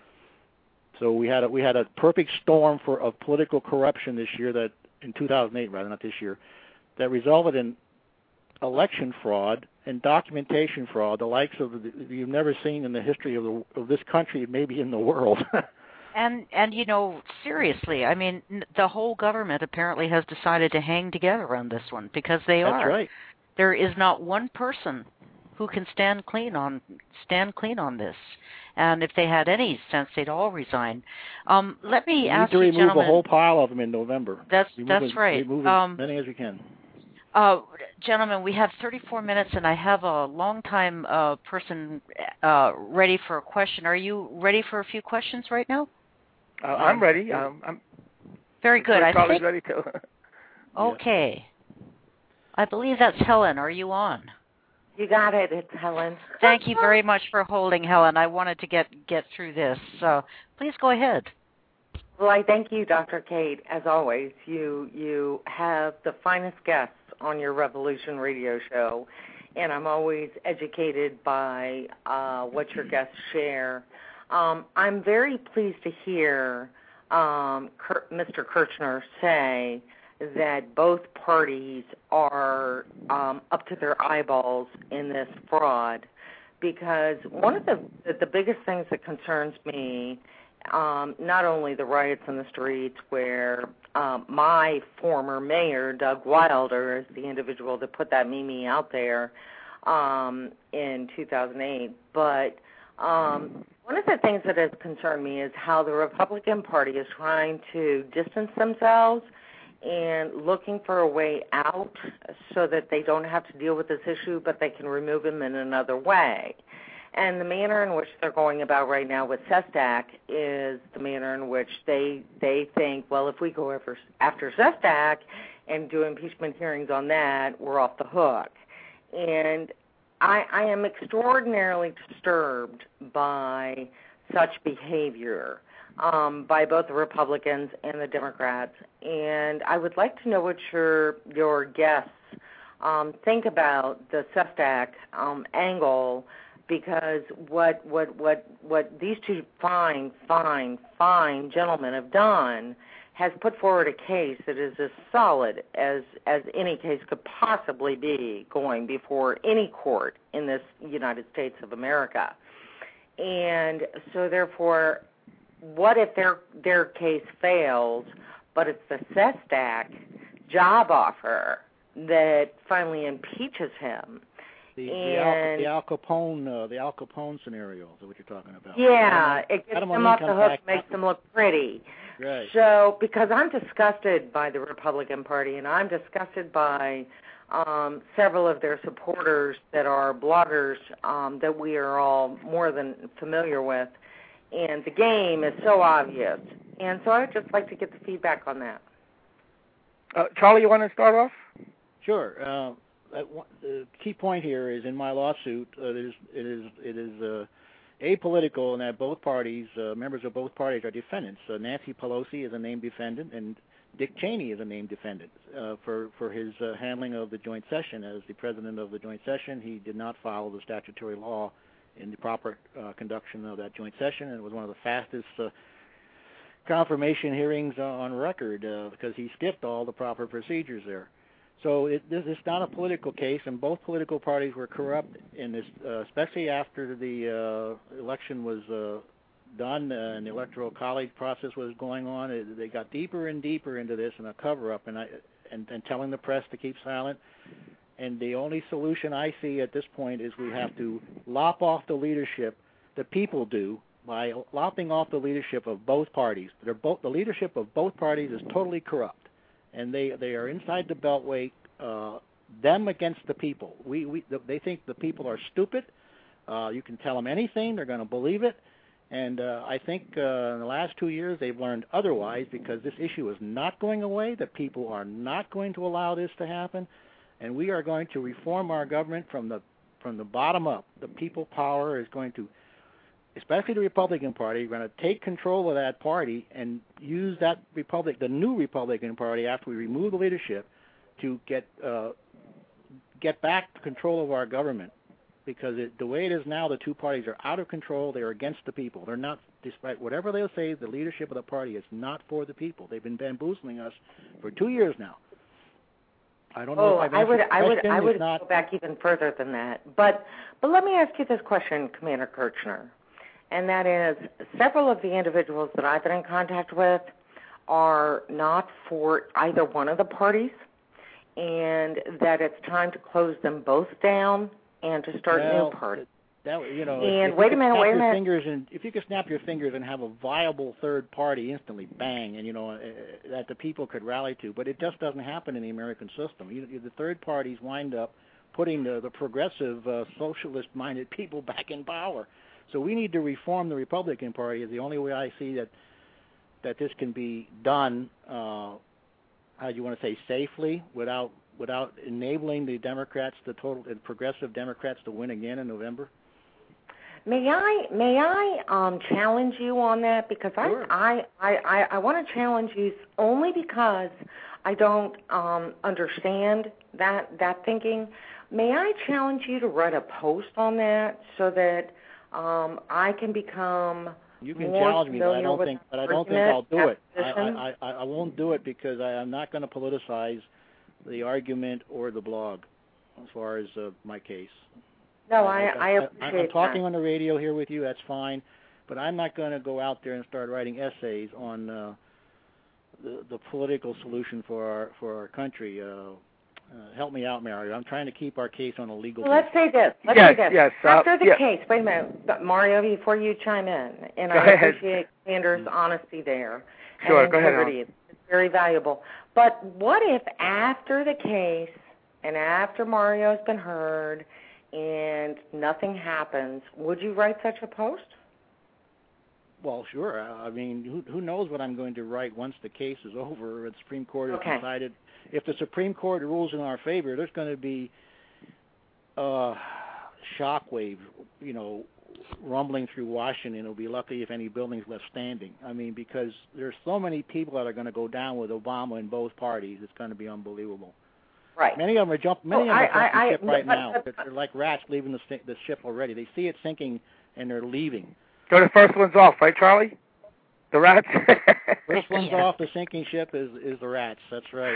So we had a, we had a perfect storm for of political corruption this year, that in two thousand eight, rather not this year, that resulted in election fraud and documentation fraud, the likes of the, you've never seen in the history of the, of this country, maybe in the world. And, and you know, seriously, I mean, the whole government apparently has decided to hang together on this one, because they That's are. Right. There is not one person who can stand clean on stand clean on this. And if they had any sense, they'd all resign. Um, let me we ask need to you, remove gentlemen, a whole pile of them in November. That's remove that's as, right. Remove um, as many as we can. Uh, gentlemen, we have thirty-four minutes, and I have a long-time uh, person uh, ready for a question. Are you ready for a few questions right now? Uh, I'm ready. Um, I'm Very good. I Charlie's think. ready too. Okay. I believe that's Helen. Are you on? You got it. It's Helen. Thank you very much for holding, Helen. I wanted to get, get through this. So please go ahead. Well, I thank you, Doctor Kate. As always, you you have the finest guests on your Revolution radio show, and I'm always educated by uh, what your guests share. Um, I'm very pleased to hear um, Mister Kirchner say that both parties are um, up to their eyeballs in this fraud, because one of the the biggest things that concerns me, um, not only the riots in the streets where um, my former mayor, Doug Wilder, is the individual that put that meme out there um, in two thousand eight, but um, one of the things that has concerned me is how the Republican Party is trying to distance themselves and looking for a way out so that they don't have to deal with this issue, but they can remove him in another way. And the manner in which they're going about right now with Sestak is the manner in which they they think, well, if we go after, after Sestak and do impeachment hearings on that, we're off the hook. And I, I am extraordinarily disturbed by such behavior um, by both the Republicans and the Democrats. And I would like to know what your your guests um, think about the Sestak um, angle, because what what what what these two fine, fine, fine gentlemen have done has put forward a case that is as solid as as any case could possibly be going before any court in this United States of America. And so therefore, what if their their case fails, but it's the Sestak job offer that finally impeaches him? The, the, and, Al, the Al Capone, uh, the Al Capone scenario is what you're talking about. Yeah, it gets Adam them off the hook, tax, makes them look pretty. Right. So, because I'm disgusted by the Republican Party, and I'm disgusted by um, several of their supporters that are bloggers um, that we are all more than familiar with, and the game is so obvious. And so I'd just like to get the feedback on that. Uh, Charlie, you want to start off? Sure. Uh, the key point here is in my lawsuit, uh, it is it is it is uh, apolitical, and that both parties, uh, members of both parties, are defendants. Uh, Nancy Pelosi is a named defendant, and Dick Cheney is a named defendant uh, for for his uh, handling of the joint session. As the president of the joint session, he did not follow the statutory law in the proper uh, conduction of that joint session, and it was one of the fastest uh, confirmation hearings on record uh, because he skipped all the proper procedures there. So it, this is not a political case, and both political parties were corrupt in this, uh, especially after the uh, election was uh, done uh, and the electoral college process was going on. It, they got deeper and deeper into this in a cover-up, and, I, and, and telling the press to keep silent. And the only solution I see at this point is we have to lop off the leadership. The people do by lopping off the leadership of both parties. They're both, the leadership of both parties is totally corrupt. And they, they are inside the Beltway, uh, them against the people. We, we they think the people are stupid. Uh, you can tell them anything, they're going to believe it. And uh, I think uh, in the last two years they've learned otherwise, because this issue is not going away. The people are not going to allow this to happen, and we are going to reform our government from the from the bottom up. The people power is going to, especially the Republican Party, going to take control of that party and use that Republic, the new Republican Party, after we remove the leadership, to get uh, get back control of our government, because it, the way it is now, the two parties are out of control. They're against the people. They're not, despite whatever they'll say, the leadership of the party is not for the people. They've been bamboozling us for two years now. I don't know oh, if I've I would, I would, question. I would not... go back even further than that. But, but let me ask you this question, Commander Kirchner, and that is, several of the individuals that I've been in contact with are not for either one of the parties, and that it's time to close them both down and to start well, new parties. That, you know, and if wait you a minute, wait a minute. Fingers and, if you could snap your fingers and have a viable third party instantly, bang, and you know uh, that the people could rally to, but it just doesn't happen in the American system. You, the third parties wind up putting the, the progressive, uh, socialist-minded people back in power. So we need to reform the Republican Party. Is the only way I see that that this can be done. Uh, how do you want to say, safely, without without enabling the Democrats, the total the progressive Democrats, to win again in November. May I may I um, challenge you on that, because Sure. I I, I, I want to challenge you only because I don't um, understand that that thinking. May I challenge you to write a post on that so that um, I can become You can more challenge me, but I don't think but I don't think I'll do it. I, position? I, I, I won't do it because I, I'm not going to politicize the argument or the blog as far as uh, my case. No, I, I, I appreciate I'm talking that. on the radio here with you. That's fine, but I'm not going to go out there and start writing essays on uh, the, the political solution for our for our country. Uh, uh, help me out, Mario. I'm trying to keep our case on a legal. Well, let's say this. Let's yes, say this. yes. After uh, the yes. case, wait a minute, but Mario, before you chime in, and Go I ahead. appreciate Sanders' honesty there. Sure, and go ahead, integrity. It's very valuable. But what if after the case and after Mario's been heard and nothing happens, would you write such a post? Well, sure. I mean, who, who knows what I'm going to write once the case is over? If the Supreme Court has Okay. decided, if the Supreme Court rules in our favor, there's going to be uh, shockwave, you know, rumbling through Washington. It'll be lucky if any buildings left standing. I mean, because there's so many people that are going to go down with Obama in both parties. It's going to be unbelievable. Right. Many of them are jump. Many Oh, of them I- are jumping I- ship right but- now. but- They're like rats leaving the, si- the ship already. They see it sinking and they're leaving. So the first one's off, right, Charlie? The rats? First one's Yeah. off the sinking ship is is the rats. That's right.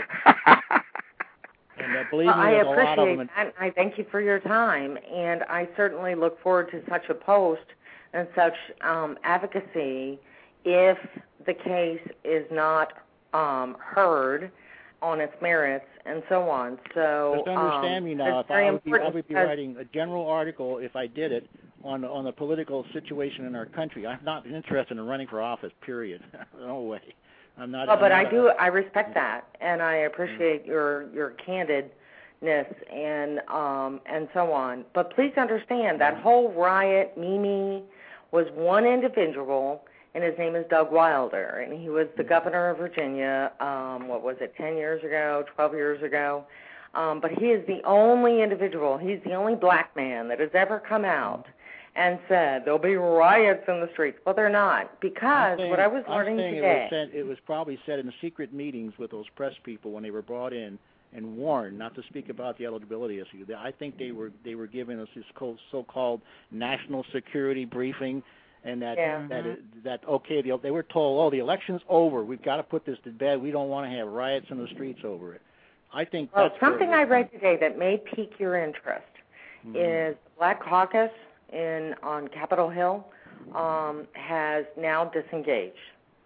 And uh, believe Well, me, I there's a lot of appreciate them. that. I thank you for your time, and I certainly look forward to such a post and such um, advocacy if the case is not um, heard on its merits and so on. So Just understand um, me now. it's If very I would, be, I important would be because- writing a general article if I did it on on the political situation in our country. I'm not interested in running for office. Period. No way. I'm not. Well, I'm but not I a- do. I respect that, and I appreciate your your candidness and um and so on. But please understand that whole riot, Mimi, was one individual, and his name is Doug Wilder, and he was the governor of Virginia. Um, what was it, ten years ago, twelve years ago? Um, but he is the only individual. He's the only black man that has ever come out and said there'll be riots in the streets. Well, they're not, because saying, what I was I'm learning saying today. It was, said, it was probably said in secret meetings with those press people when they were brought in and warned not to speak about the eligibility issue. I think they were they were given us this so-called national security briefing, and that Yeah. that it, that okay, the, they were told, oh, the election's over. We've got to put this to bed. We don't want to have riots in the streets over it. I think Well, that's where something it I was read today that may pique your interest Mhm. is Black Caucus in on Capitol Hill um, has now disengaged.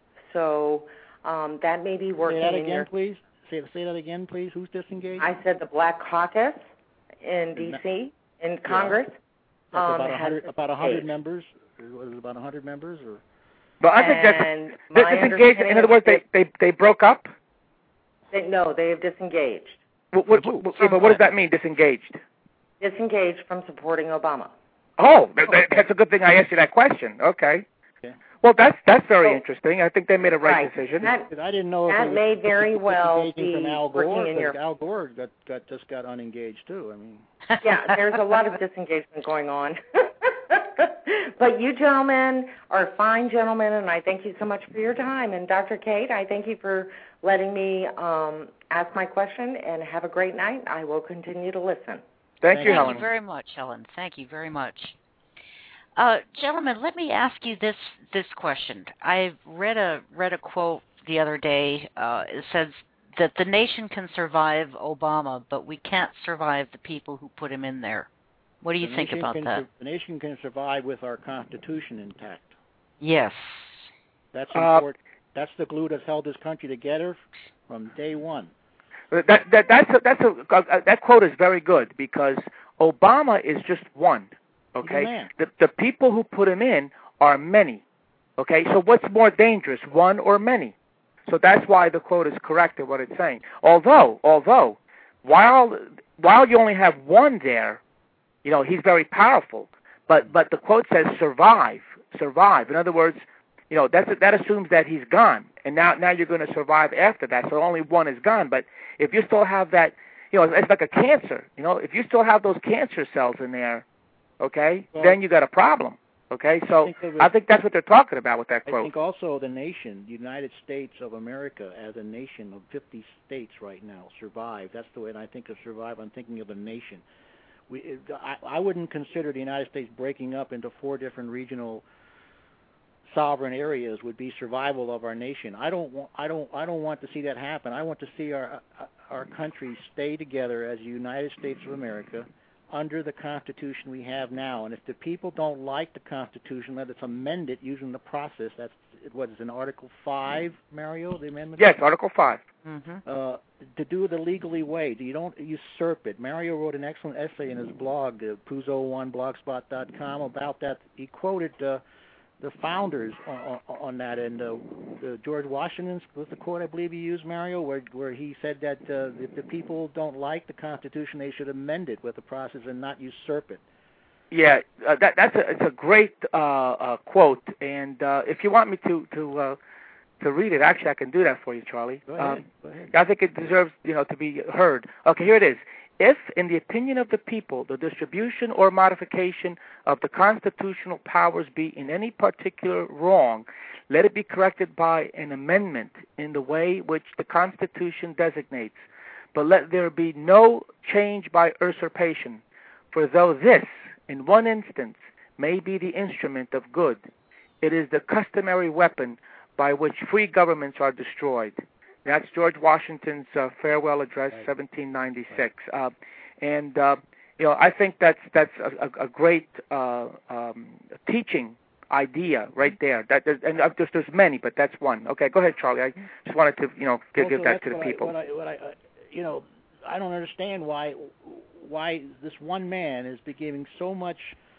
So um, that may be working Say that in again, your. please. Say say that again, please. Who's disengaged? I said the Black Caucus in D C in Congress. That's um, about a has hundred about a hundred disengaged. members. Was it about a hundred members or? But I think that's And this my disengaged. In understanding other words, is they, they they broke up. They, no, they have disengaged. What, what, what, yeah, but what does that mean? Disengaged. Disengaged from supporting Obama. Oh, that, that, that's a good thing I asked you that question. Okay. Okay. Well, that's that's very So- interesting. I think they made a right, Right. decision. That- I didn't know if That it was may very well disengaging from be Al Gore, working in your- because Al Gore got, got just got unengaged too. I mean, Yeah, there's a lot of disengagement going on. But you gentlemen are fine gentlemen, and I thank you so much for your time. And Doctor Kate, I thank you for letting me um, ask my question, and have a great night. I will continue to listen. Thank, Thank you, Helen. Helen. Thank you very much, Helen. Thank you very much. Uh, gentlemen, let me ask you this this question. I read a read a quote the other day. Uh, it says that the nation can survive Obama, but we can't survive the people who put him in there. What do you the think about can, that? The nation can survive with our Constitution intact. Yes. That's uh, important. That's the glue that's held this country together from day one. That that that's a, that's a uh, that quote is very good because Obama is just one. Okay, the the people who put him in are many. Okay, so what's more dangerous, one or many? So that's why the quote is correct in what it's saying. Although although while while you only have one there, you know he's very powerful. But but the quote says survive, survive. In other words, you know that's that assumes that he's gone, and now now you're going to survive after that. So only one is gone. But if you still have that, you know, it's like a cancer. You know, if you still have those cancer cells in there, okay, well, then you got a problem. Okay, so I think, was, I think that's what they're talking about with that quote. I think also the nation, the United States of America, as a nation of fifty states right now, survive. That's the way I think of survive. I'm thinking of a nation. We, I, I wouldn't consider the United States breaking up into four different regional sovereign areas would be survival of our nation. I don't want. I don't. I don't want to see that happen. I want to see our our country stay together as the United States of America under the Constitution we have now. And if the people don't like the Constitution, let us amend it using the process. That's what is in Article Five, Mario, the amendment. Yes, Article Five. Mm-hmm. Uh, to do it the legally way. You don't usurp it. Mario wrote an excellent essay in his blog, uh, Puzo one blogspot dot com, about that. He quoted Uh, the founders on, on that, and uh, uh, George Washington's was the quote I believe he used, Mario, where where he said that uh, if the people don't like the Constitution, they should amend it with the process and not usurp it. Yeah, uh, that that's a it's a great uh, uh, quote, and uh, if you want me to to uh, to read it, actually I can do that for you, Charlie. Go ahead. Um, Go ahead. I think it deserves you know to be heard. Okay, here it is. If, in the opinion of the people, the distribution or modification of the constitutional powers be in any particular wrong, let it be corrected by an amendment in the way which the Constitution designates. But let there be no change by usurpation. For though this, in one instance, may be the instrument of good, it is the customary weapon by which free governments are destroyed. That's George Washington's uh, farewell address, right. seventeen ninety-six, right. uh, and uh, you know I think that's that's a, a great uh, um, teaching idea right there. That there's, and uh, there's, there's many, but that's one. Okay, go ahead, Charlie. I just wanted to you know give, also, give that to the what people. I, what I, what I, uh, you know, I don't understand why why this one man is giving so much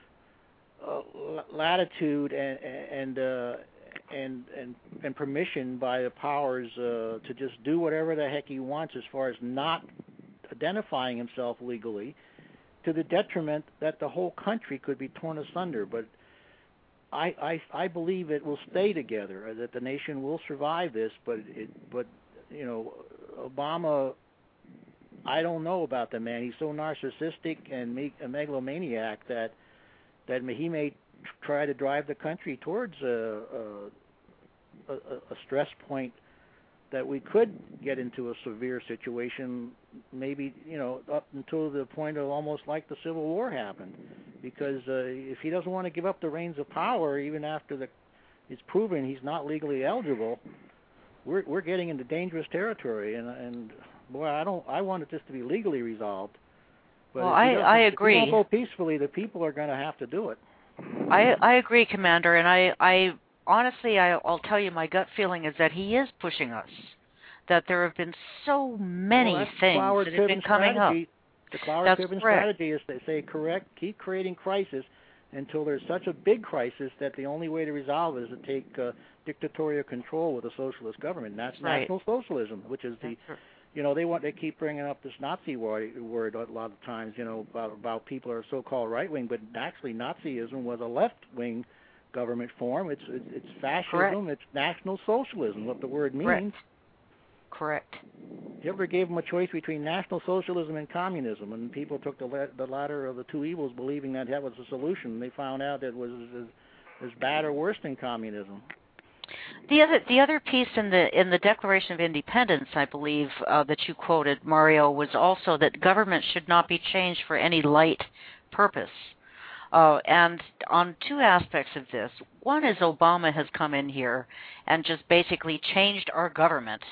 uh, latitude and and. Uh, And, and and permission by the powers uh, to just do whatever the heck he wants as far as not identifying himself legally, to the detriment that the whole country could be torn asunder. But I I, I believe it will stay together, that the nation will survive this. But it but you know Obama, I don't know about the man. He's so narcissistic and me, a megalomaniac that that he may try to drive the country towards a, a, a stress point that we could get into a severe situation, maybe, you know, up until the point of almost like the Civil War happened. Because uh, if he doesn't want to give up the reins of power, even after the it's proven he's not legally eligible, we're we're getting into dangerous territory. And and boy, I don't I wanted this to be legally resolved. But well, I I agree. If we don't go peacefully, the people are going to have to do it. I I agree, Commander, and I, I honestly I, I'll tell you my gut feeling is that he is pushing us. That there have been so many well, things that have been coming strategy. up. The Cloward-Piven strategy is to say correct, keep creating crisis until there's such a big crisis that the only way to resolve it is to take uh, dictatorial control with a socialist government. And that's right. National Socialism, which is the, right. you know, they want they keep bringing up this Nazi word, word a lot of times, you know, about, about people are so-called right-wing, but actually Nazism was a left-wing government form. It's it's, it's fascism. Correct. It's National Socialism, what the word means. Correct. Correct. Hitler gave them a choice between National Socialism and communism, and people took the, la- the latter of the two evils, believing that that was the solution. They found out that it was as, as bad or worse than communism. The other the other piece in the in the Declaration of Independence, I believe, uh, that you quoted, Mario, was also that government should not be changed for any light purpose. Uh, and on two aspects of this, one is Obama has come in here and just basically changed our government,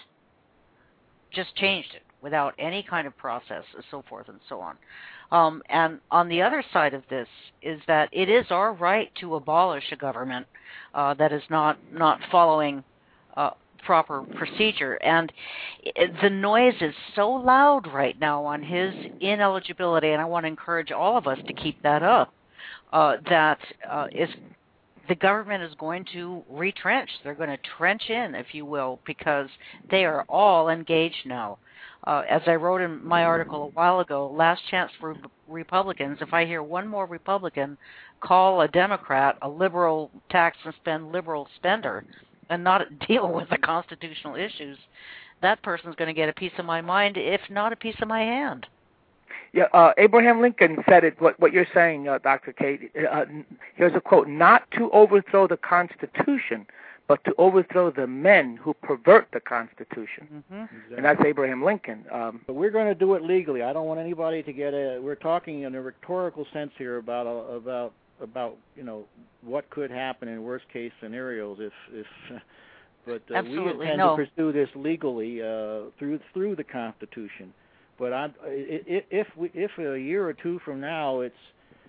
just changed it without any kind of process and so forth and so on. Um, and on the other side of this is that it is our right to abolish a government uh, that is not, not following uh, proper procedure. And it, the noise is so loud right now on his ineligibility, and I want to encourage all of us to keep that up, uh, that uh, is the government is going to retrench. They're going to trench in, if you will, because they are all engaged now. Uh, as I wrote in my article a while ago, last chance for Republicans. If I hear one more Republican call a Democrat a liberal tax and spend liberal spender and not deal with the constitutional issues, that person's going to get a piece of my mind, if not a piece of my hand. Yeah, uh, Abraham Lincoln said it, what, what you're saying, uh, Doctor Kate. Uh, here's a quote: not to overthrow the Constitution, but to overthrow the men who pervert the Constitution. Mm-hmm. Exactly. And that's Abraham Lincoln. Um, but we're going to do it legally. I don't want anybody to get a. We're talking in a rhetorical sense here about uh, about about you know what could happen in worst case scenarios if if. But uh, we intend no. to pursue this legally uh, through through the Constitution. But I, if we, if a year or two from now it's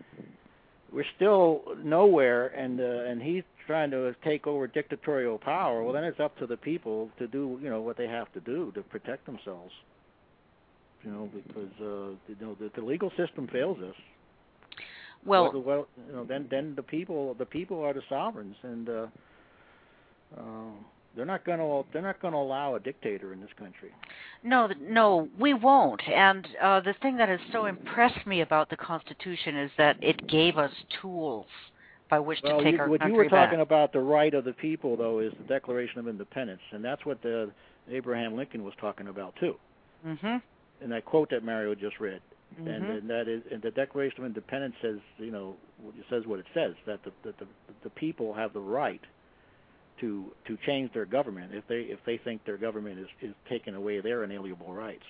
we're still nowhere, and uh, and he's trying to take over dictatorial power, well, then it's up to the people to do you know what they have to do to protect themselves. You know, because uh, you know the, the legal system fails us. Well, well, well, you know, then then the people the people are the sovereigns, and uh, uh, they're not going to they're not going to allow a dictator in this country. No, no, we won't. And uh, the thing that has so impressed me about the Constitution is that it gave us tools by which well, to take you, our what country you were talking back. about the right of the people, though, is the Declaration of Independence, and that's what the Abraham Lincoln was talking about too. Mm-hmm. And that quote that Mario just read, mm-hmm. and, and that is, and the Declaration of Independence says, you know, it says what it says, that the that the, the people have the right to to change their government if they if they think their government is, is taking away their inalienable rights.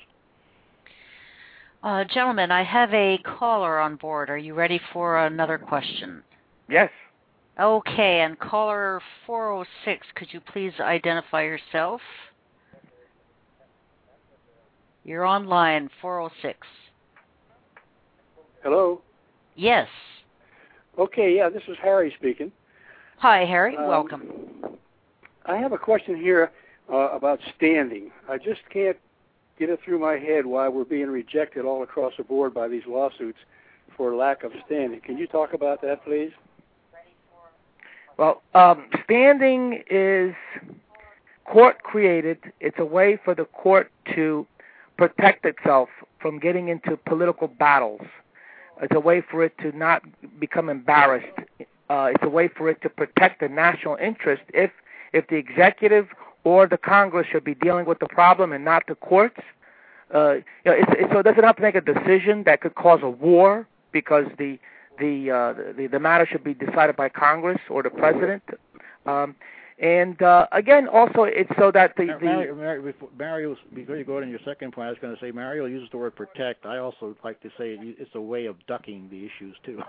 Uh, gentlemen, I have a caller on board. Are you ready for another question? yes. Okay, and caller four oh six, could you please identify yourself? You're online, four oh six. Hello? Yes. Okay, yeah, this is Harry speaking. Hi, Harry. Um, Welcome. I have a question here uh, about standing. I just can't get it through my head why we're being rejected all across the board by these lawsuits for lack of standing. Can you talk about that, please? Well, um, standing is court created. It's a way for the court to protect itself from getting into political battles. It's a way for it to not become embarrassed. Uh, it's a way for it to protect the national interest if if the executive or the Congress should be dealing with the problem and not the courts. Uh, you know, it's, it's, so it doesn't have to make a decision that could cause a war because the the uh, the, the matter should be decided by Congress or the president. Um, and uh, again, also it's so that the, the Mario, Mario, Mario, before you go on your second point, I was going to say Mario uses the word protect. I also like to say it's a way of ducking the issues too.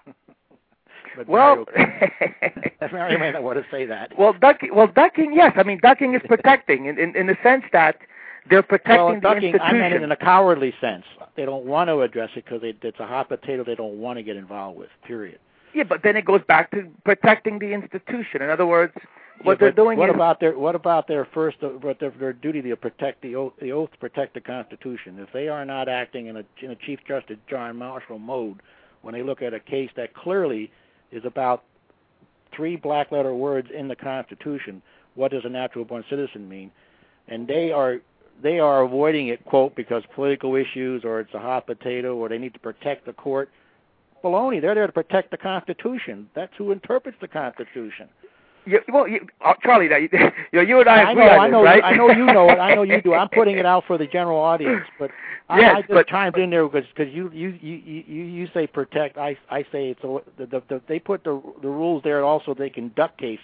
But well, Mario, Mario may not want to say that. Well, ducking, well, ducking, yes. I mean, ducking is protecting in, in, in the sense that they're protecting well, the ducking, institution. I meant it in a cowardly sense. They don't want to address it because it's a hot potato they don't want to get involved with, period. Yeah, but then it goes back to protecting the institution. In other words, what yeah, they're doing what is... About their, what about their first, uh, what their, their duty to protect the oath, the oath to protect the Constitution? If they are not acting in a, in a Chief Justice John Marshall mode when they look at a case that clearly is about three black letter words in the Constitution, what does a natural born citizen mean? And they are they are avoiding it, quote, because political issues or it's a hot potato or they need to protect the court. Baloney, they're there to protect the Constitution. That's who interprets the Constitution. Yeah, well, you, uh, Charlie, you, you, you and I, I agree know, on I know, this, right? I know you know it. I know you do. I'm putting it out for the general audience, but I, yes, I just but, chimed in there because because you, you you you you say protect. I I say it's a, the, the, the they put the the rules there also they can duck cases.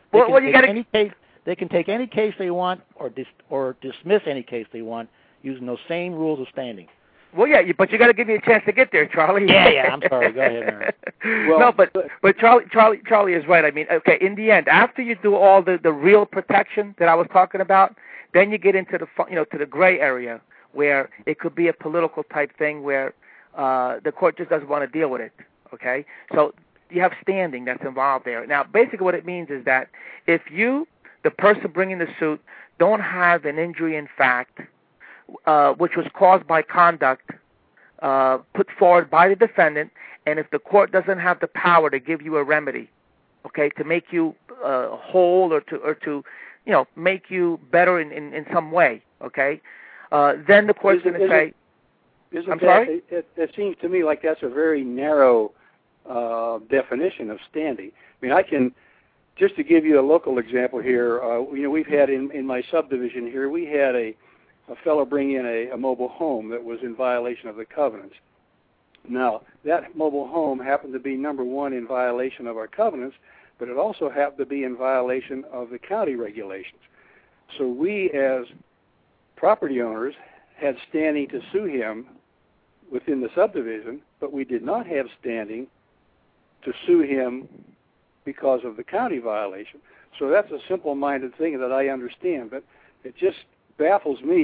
They well, can well, you take got any case. They can take any case they want, or dis, or dismiss any case they want using those same rules of standing. Well, yeah, you, but you got to give me a chance to get there, Charlie. Yeah, yeah. I'm sorry. Go ahead, Aaron. Well, no, but but Charlie, Charlie, Charlie is right. I mean, okay. In the end, after you do all the, the real protection that I was talking about, then you get into the you know to the gray area where it could be a political type thing where uh, the court just doesn't want to deal with it. Okay, so you have standing that's involved there. Now, basically, what it means is that if you, the person bringing the suit, don't have an injury in fact, Uh, which was caused by conduct uh, put forward by the defendant, and if the court doesn't have the power to give you a remedy, okay, to make you uh, whole or to or to, you know, make you better in, in, in some way, okay, uh, then the court's going to say, isn't I'm that, sorry? It, it, it seems to me like that's a very narrow uh, definition of standing. I mean, I can, just to give you a local example here, uh, you know, we've had in, in my subdivision here, we had a a fellow bring in a, a mobile home that was in violation of the covenants. Now, that mobile home happened to be, number one, in violation of our covenants, but it also happened to be in violation of the county regulations. So we, as property owners, had standing to sue him within the subdivision, but we did not have standing to sue him because of the county violation. So that's a simple-minded thing that I understand, but it just baffles me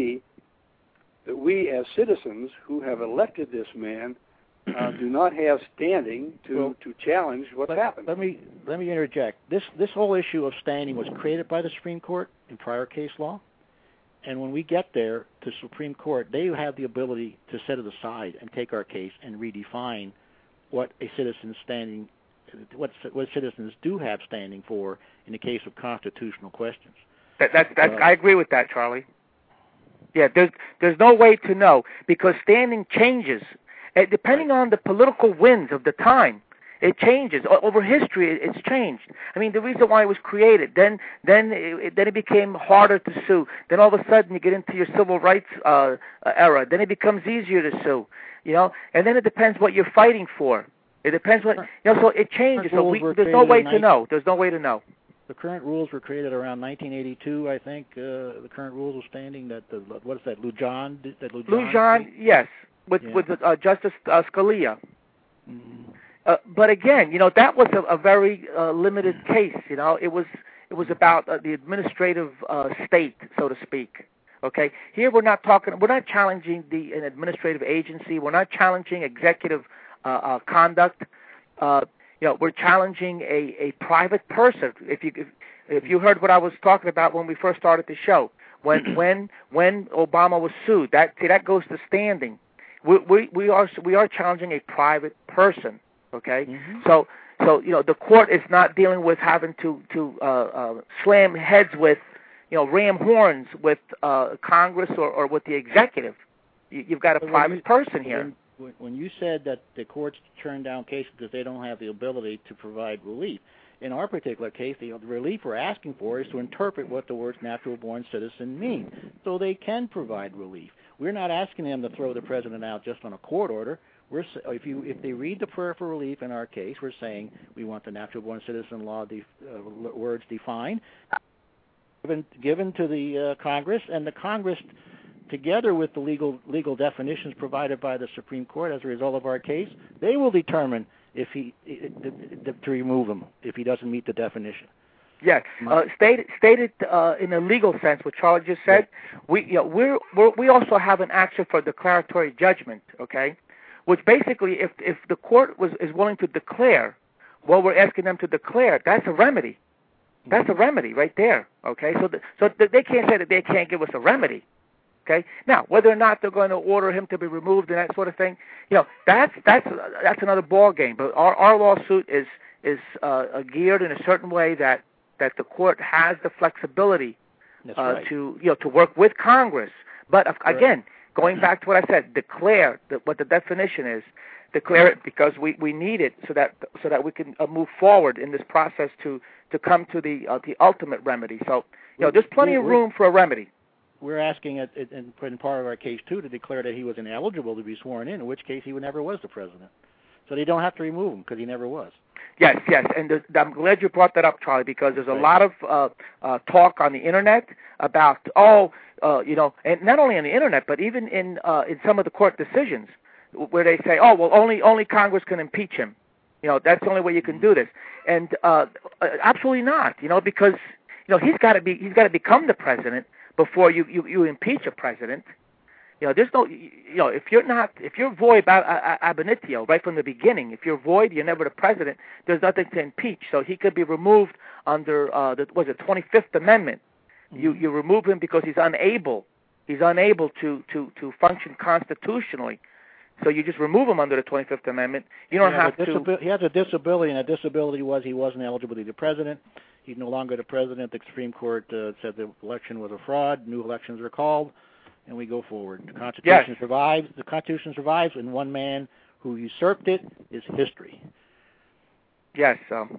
that we as citizens who have elected this man uh, do not have standing to, well, to challenge what's let, happened. Let me let me interject. This this whole issue of standing was created by the Supreme Court in prior case law, and when we get there to Supreme Court, they have the ability to set it aside and take our case and redefine what a citizen's standing, what what citizens do have standing for in the case of constitutional questions. That, that's that's uh, I agree with that, Charlie. Yeah, there's there's no way to know because standing changes uh, depending right. on the political winds of the time. It changes o- over history. It, it's changed. I mean, the reason why it was created. Then then it, then it became harder to sue. Then all of a sudden you get into your civil rights uh, era. Then it becomes easier to sue. You know, and then it depends what you're fighting for. It depends what you know. So it changes. So we, there's no way to know. There's no way to know. The current rules were created around nineteen eighty-two, I think. Uh, the current rules of standing that the what is that Lujan? That Lujan? Lujan, yes, with yeah. with uh, Justice uh, Scalia. Mm-hmm. Uh, but again, you know, that was a, a very uh, limited case. You know, it was it was about uh, the administrative uh, state, so to speak. Okay, here we're not talking. We're not challenging the an administrative agency. We're not challenging executive uh, uh, conduct. Uh, You know, we're challenging a, a private person. If you if, if you heard what I was talking about when we first started the show, when when when Obama was sued, that see that goes to standing. We we, we are we are challenging a private person. Okay, mm-hmm. so so you know the court is not dealing with having to to uh, uh, slam heads with, you know, ram horns with uh, Congress or, or with the executive. You, you've got a but private you, person here. When, when you said that the courts turn down cases because they don't have the ability to provide relief, in our particular case, the, the relief we're asking for is to interpret what the words natural-born citizen mean, so they can provide relief. We're not asking them to throw the president out just on a court order. We're if you if they read the prayer for relief in our case, we're saying we want the natural-born citizen law de, uh, words defined, given given to the uh, Congress, and the Congress, together with the legal legal definitions provided by the Supreme Court as a result of our case, they will determine if he to remove him if he doesn't meet the definition. Yes, uh, stated stated uh, in a legal sense, what Charlie just said. Yeah. We you know, we're, we're we also have an action for declaratory judgment. Okay, which basically, if if the court was is willing to declare what we're asking them to declare, that's a remedy. That's a remedy right there. Okay, so the, so they can't say that they can't give us a remedy. Okay. Now, whether or not they're going to order him to be removed and that sort of thing, you know, that's that's that's another ball game. But our our lawsuit is is uh, geared in a certain way that, that the court has the flexibility uh, right. to you know to work with Congress. But uh, again, going back to what I said, declare the, what the definition is. Declare it because we, we need it so that so that we can uh, move forward in this process to, to come to the uh, the ultimate remedy. So you know, there's plenty of room for a remedy. We're asking, it, it, in part of our case, too, to declare that he was ineligible to be sworn in, in which case he never was the president. So they don't have to remove him because he never was. Yes, yes, and there's, I'm glad you brought that up, Charlie, because there's a Right. lot of uh, uh, talk on the internet about, oh, uh, you know, and not only on the internet, but even in uh, in some of the court decisions where they say, oh, well, only only Congress can impeach him. You know, that's the only way you can do this. And uh, absolutely not. You know, because you know he's got to be he's got to become the president before you, you, you impeach a president. You know, there's no, you know, if you're not, if you're void ab initio right from the beginning, if you're void, you're never the president, there's nothing to impeach. So he could be removed under, uh, the, was it twenty-fifth Amendment? Mm-hmm. You you remove him because he's unable, he's unable to, to, to function constitutionally. So you just remove him under the twenty-fifth Amendment. You don't have to. He has a disability, and that disability was he wasn't eligible to be the president. He's no longer the president. The Supreme Court uh, said the election was a fraud. New elections are called. And we go forward. The Constitution yes. survives. The Constitution survives, and one man who usurped it is history. Yes. Um.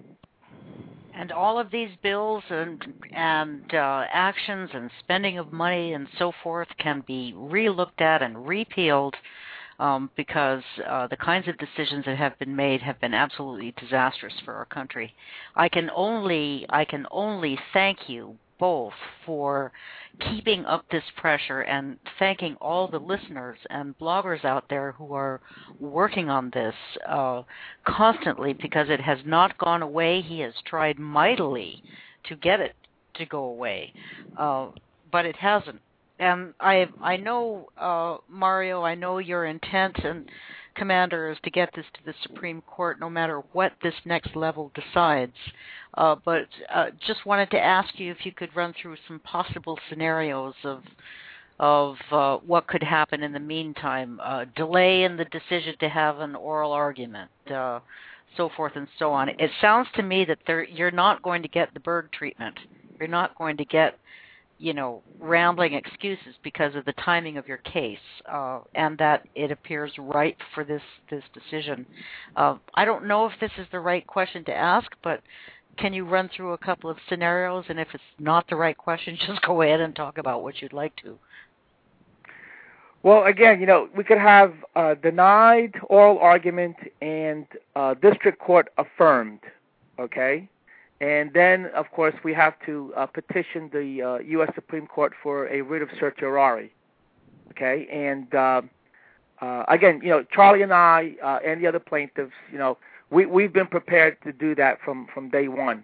And all of these bills and and uh, actions and spending of money and so forth can be re-looked at and repealed um, because uh, the kinds of decisions that have been made have been absolutely disastrous for our country. I can only I can only thank you both for keeping up this pressure and thanking all the listeners and bloggers out there who are working on this uh, constantly, because it has not gone away. He has tried mightily to get it to go away, uh, but it hasn't. And I I know, uh, Mario, I know your intent and Commander is to get this to the Supreme Court no matter what this next level decides. Uh, but uh, just wanted to ask you if you could run through some possible scenarios of of uh, what could happen in the meantime. Uh, delay in the decision to have an oral argument, uh, so forth and so on. It sounds to me that there, you're not going to get the Byrd treatment. You're not going to get, you know, rambling excuses because of the timing of your case, uh, and that it appears ripe for this, this decision. Uh, I don't know if this is the right question to ask, but can you run through a couple of scenarios? And if it's not the right question, just go ahead and talk about what you'd like to. Well, again, you know, we could have uh, denied oral argument and uh, district court affirmed, okay? And then, of course, we have to uh, petition the uh, U S Supreme Court for a writ of certiorari, okay? And, uh, uh, again, you know, Charlie and I uh, and the other plaintiffs, you know, we, we've been prepared to do that from, from day one.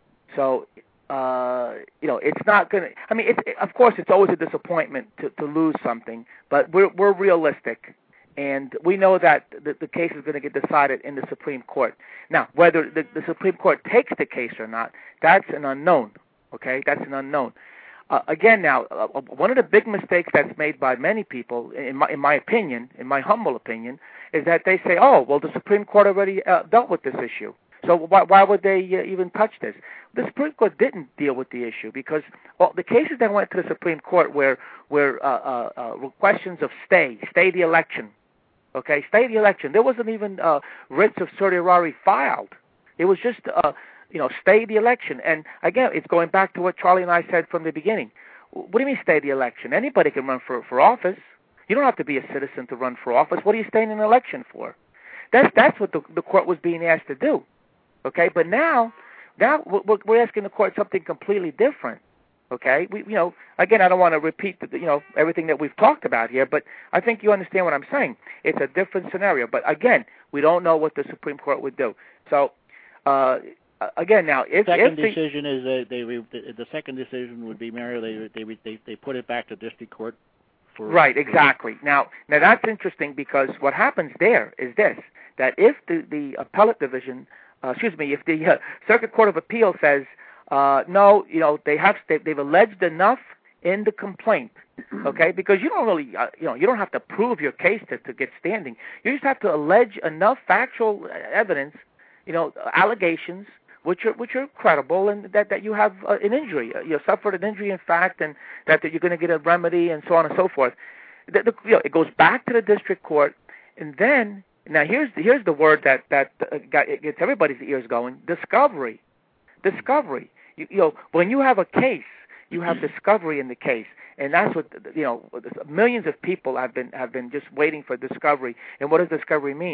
So, uh, you know, it's not going to – I mean, it's, it, of course, it's always a disappointment to, to lose something, but we're, we're realistic. And we know that the, the case is going to get decided in the Supreme Court. Now, whether the, the Supreme Court takes the case or not, that's an unknown, okay? That's an unknown. Uh, again, now, uh, one of the big mistakes that's made by many people, in my, in my opinion, in my humble opinion, is that they say, oh, well, the Supreme Court already uh, dealt with this issue. So why, why would they uh, even touch this? The Supreme Court didn't deal with the issue because well, the cases that went to the Supreme Court were, were uh, uh, uh, questions of stay, stay the election. Okay, stay the election. There wasn't even uh, writs of certiorari filed. It was just, uh, you know, stay the election. And again, it's going back to what Charlie and I said from the beginning. What do you mean stay the election? Anybody can run for for office. You don't have to be a citizen to run for office. What are you staying in an election for? That's that's what the, the court was being asked to do. Okay, but now, now we're, we're asking the court something completely different. Okay, we, you know, again, I don't want to repeat, the, you know, everything that we've talked about here, but I think you understand what I'm saying. It's a different scenario, but again, we don't know what the Supreme Court would do. So, uh, again, now, if the second if the, decision is uh, they re, the, the second decision would be Mario. They they they they put it back to district court. For, right, exactly. Now, now that's interesting because what happens there is this: that if the the appellate division, uh, excuse me, if the uh, Circuit Court of Appeal says Uh, no, you know, they have they, they've alleged enough in the complaint, okay? Because you don't really, uh, you know, you don't have to prove your case to, to get standing. You just have to allege enough factual evidence, you know, allegations which are which are credible, and that, that you have uh, an injury, uh, you suffered an injury in fact, and that, that you're going to get a remedy, and so on and so forth. The, the, you know, it goes back to the district court, and then now here's here's the word that that uh, got, it gets everybody's ears going: discovery. Discovery. You, you know, when you have a case, you have discovery in the case, and that's what you know. Millions of people have been have been just waiting for discovery. And what does discovery mean?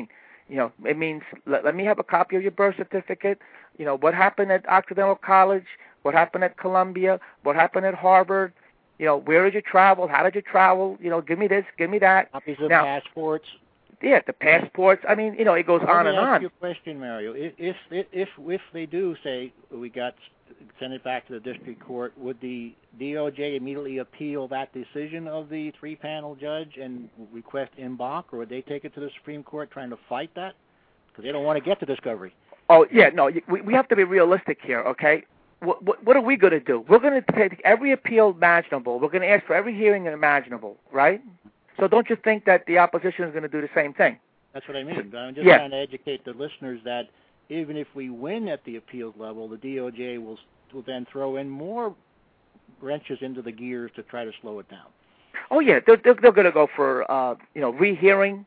You know, it means let, let me have a copy of your birth certificate. You know, what happened at Occidental College, what happened at Columbia, what happened at Harvard. You know, where did you travel? How did you travel? You know, give me this, give me that. Copies of now, passports. Yeah, the passports. I mean, you know, it goes Let on me and ask on. you a question, Mario. If, if if if they do say we got send it back to the district court, would the D O J immediately appeal that decision of the three-panel judge and request en banc, or would they take it to the Supreme Court trying to fight that? Because they don't want to get to discovery. Oh yeah, no, we we have to be realistic here, okay? What what, what are we going to do? We're going to take every appeal imaginable. We're going to ask for every hearing imaginable, right? So don't you think that the opposition is going to do the same thing? That's what I mean. I'm just yeah. trying to educate the listeners that even if we win at the appeals level, the D O J will will then throw in more wrenches into the gears to try to slow it down. Oh yeah, they're they're, they're going to go for uh, you know rehearing,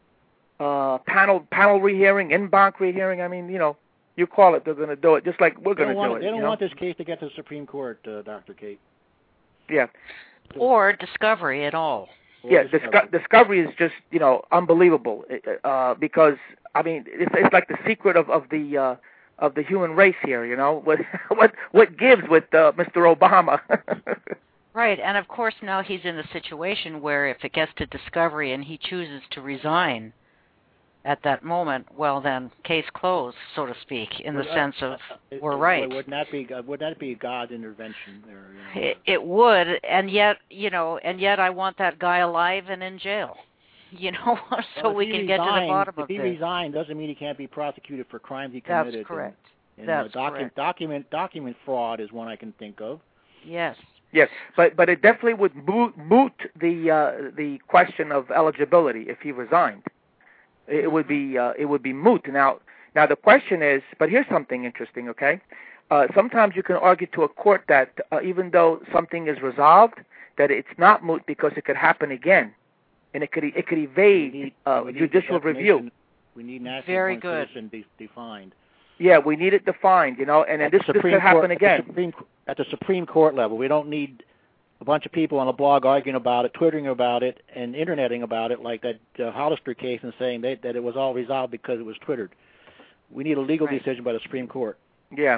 uh, panel panel rehearing, en banc rehearing. I mean, you know, you call it, they're going to do it just like we're going to do it. it. They don't you know? want this case to get to the Supreme Court, uh, Doctor Kate. Yeah. Or discovery at all. Yeah, disco- discovery is just, you know, unbelievable uh, because, I mean, it's, it's like the secret of, of the uh, of the human race here, you know, what what what gives with uh, Mister Obama. Right, and of course now he's in a situation where if it gets to discovery and he chooses to resign at that moment, well then, case closed, so to speak, in the well, sense of uh, we're it, right. Would that be would that be God's intervention there? You know? It, it would, and yet, you know, and yet I want that guy alive and in jail, you know, so well, we can resigned, get to the bottom if of this. If he resigned, doesn't mean he can't be prosecuted for crimes he committed. That's correct. And, and That's uh, docu- correct. Document document fraud is one I can think of. Yes. Yes, but but it definitely would moot, moot the uh, the question of eligibility if he resigned. It would be uh, it would be moot. Now now the question is, but here's something interesting. Okay, uh, sometimes you can argue to a court that uh, even though something is resolved, that it's not moot because it could happen again, and it could it could evade need, uh, judicial review. We need national Very good. de- defined. Yeah, we need it defined, you know, and then this, this could happen Court, again. At the, Supreme, at the Supreme Court level, we don't need a bunch of people on a blog arguing about it, twittering about it, and interneting about it like that uh, Hollister case and saying they, that it was all resolved because it was twittered. We need a legal right. decision by the Supreme Court. Yeah.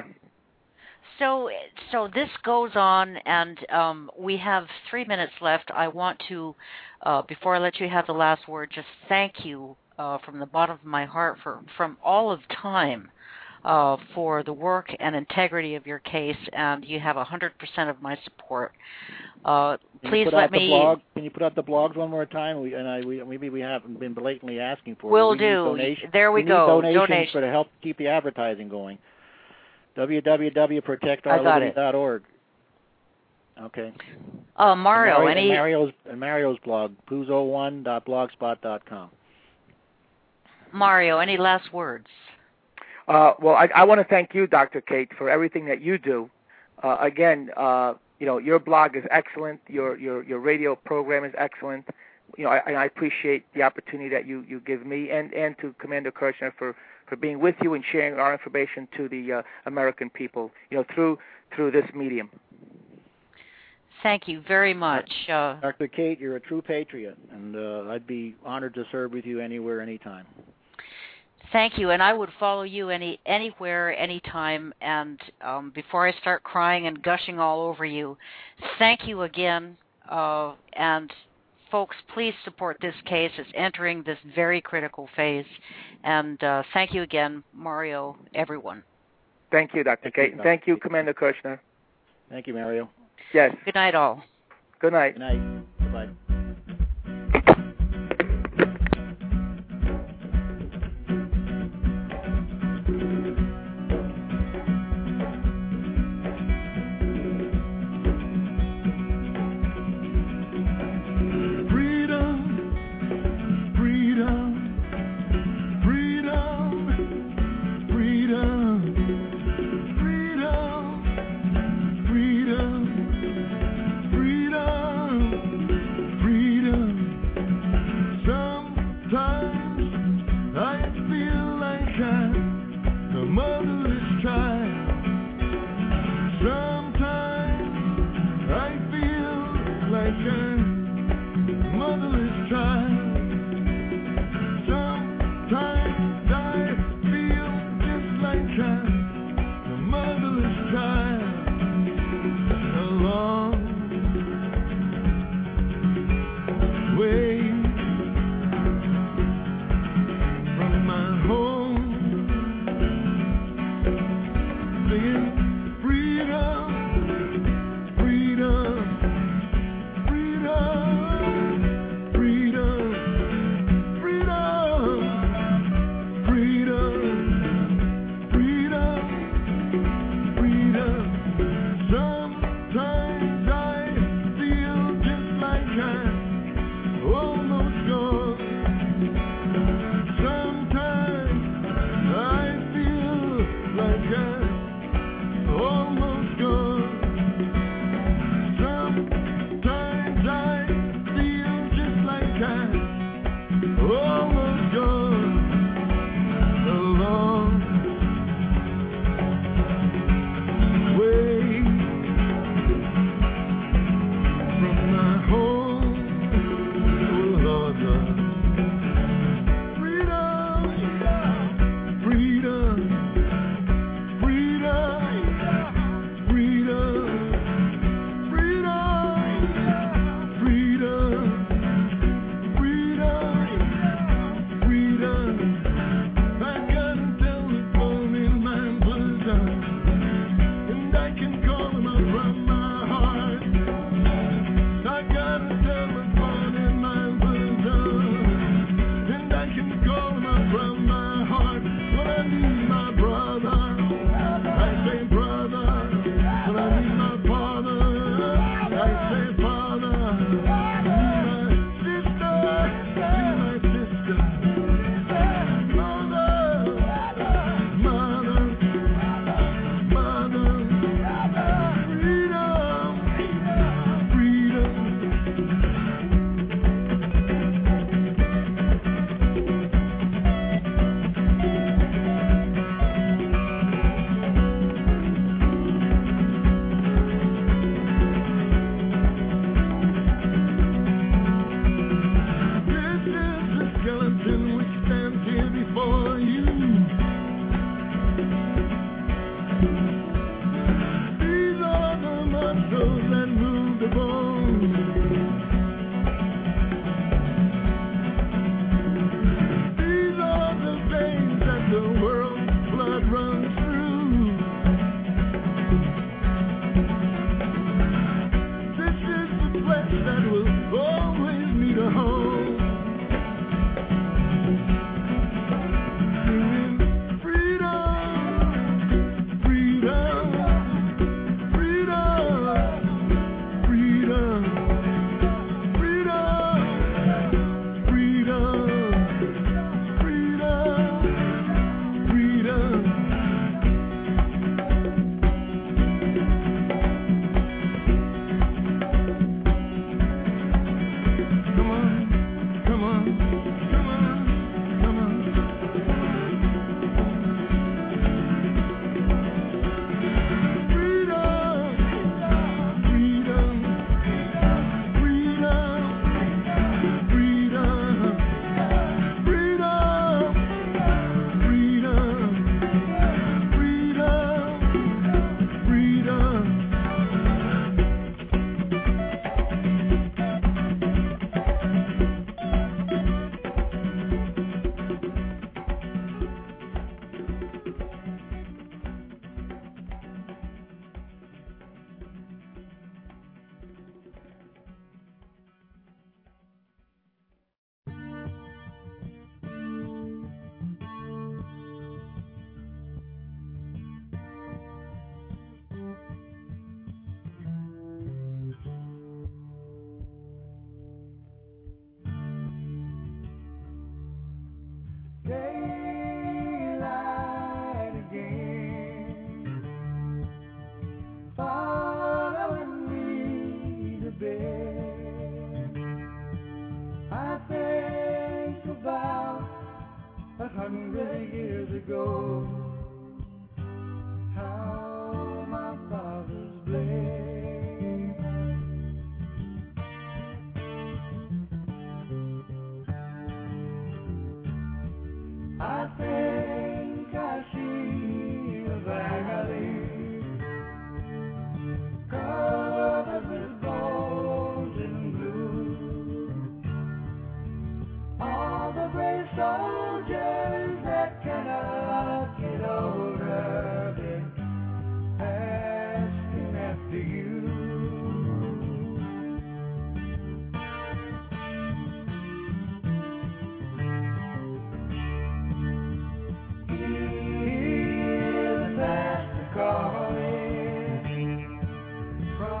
So, so this goes on, and um, we have three minutes left. I want to, uh, before I let you have the last word, just thank you uh, from the bottom of my heart for from all of time. Uh, for the work and integrity of your case, and you have one hundred percent of my support. Uh, please let me... Blog, can you put out the blogs one more time? We, and I, we, maybe we haven't been blatantly asking for it. Will we do. There we, we go. Need donations Donation. for to help keep the advertising going. w w w dot protect our liberty dot org. Okay. Uh, Mario, and Mario, any... And Mario's, and Mario's blog, puzo one dot blogspot dot com. Mario, any last words? Uh, well, I, I want to thank you, Doctor Kate, for everything that you do. Uh, again, uh, you know, your blog is excellent. Your your your radio program is excellent. You know, I, I appreciate the opportunity that you, you give me and, and to Commander Kirchner for, for being with you and sharing our information to the uh, American people. You know, through through this medium. Thank you very much. Uh, Doctor Kate, you're a true patriot, and uh, I'd be honored to serve with you anywhere, anytime. Thank you, and I would follow you any anywhere, anytime. And um, before I start crying and gushing all over you, thank you again. Uh, and folks, please support this case. It's entering this very critical phase. And uh, thank you again, Mario, everyone. Thank you, Doctor Kate. And thank you, Commander Kirchner. Thank you, Mario. Yes. Good night, all. Good night. Good night. Bye-bye. Motherless child. Sometimes forty years ago, how my father's blame. I think I see a valley covered with gold and blue. All the brave soldiers that cannot get older, they're asking after you. Hear the master calling from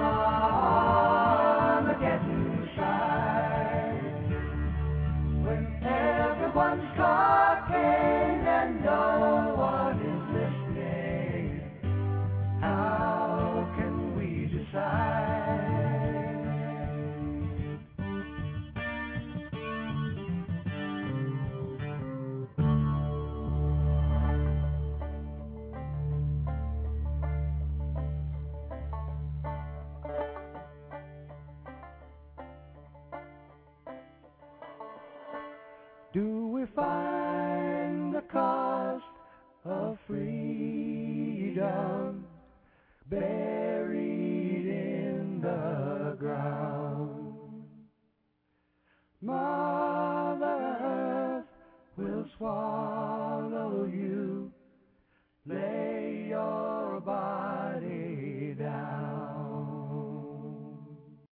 Armageddon side, when everyone's talking and no one is listening. How can we decide? Do we find the cost of freedom buried in the ground?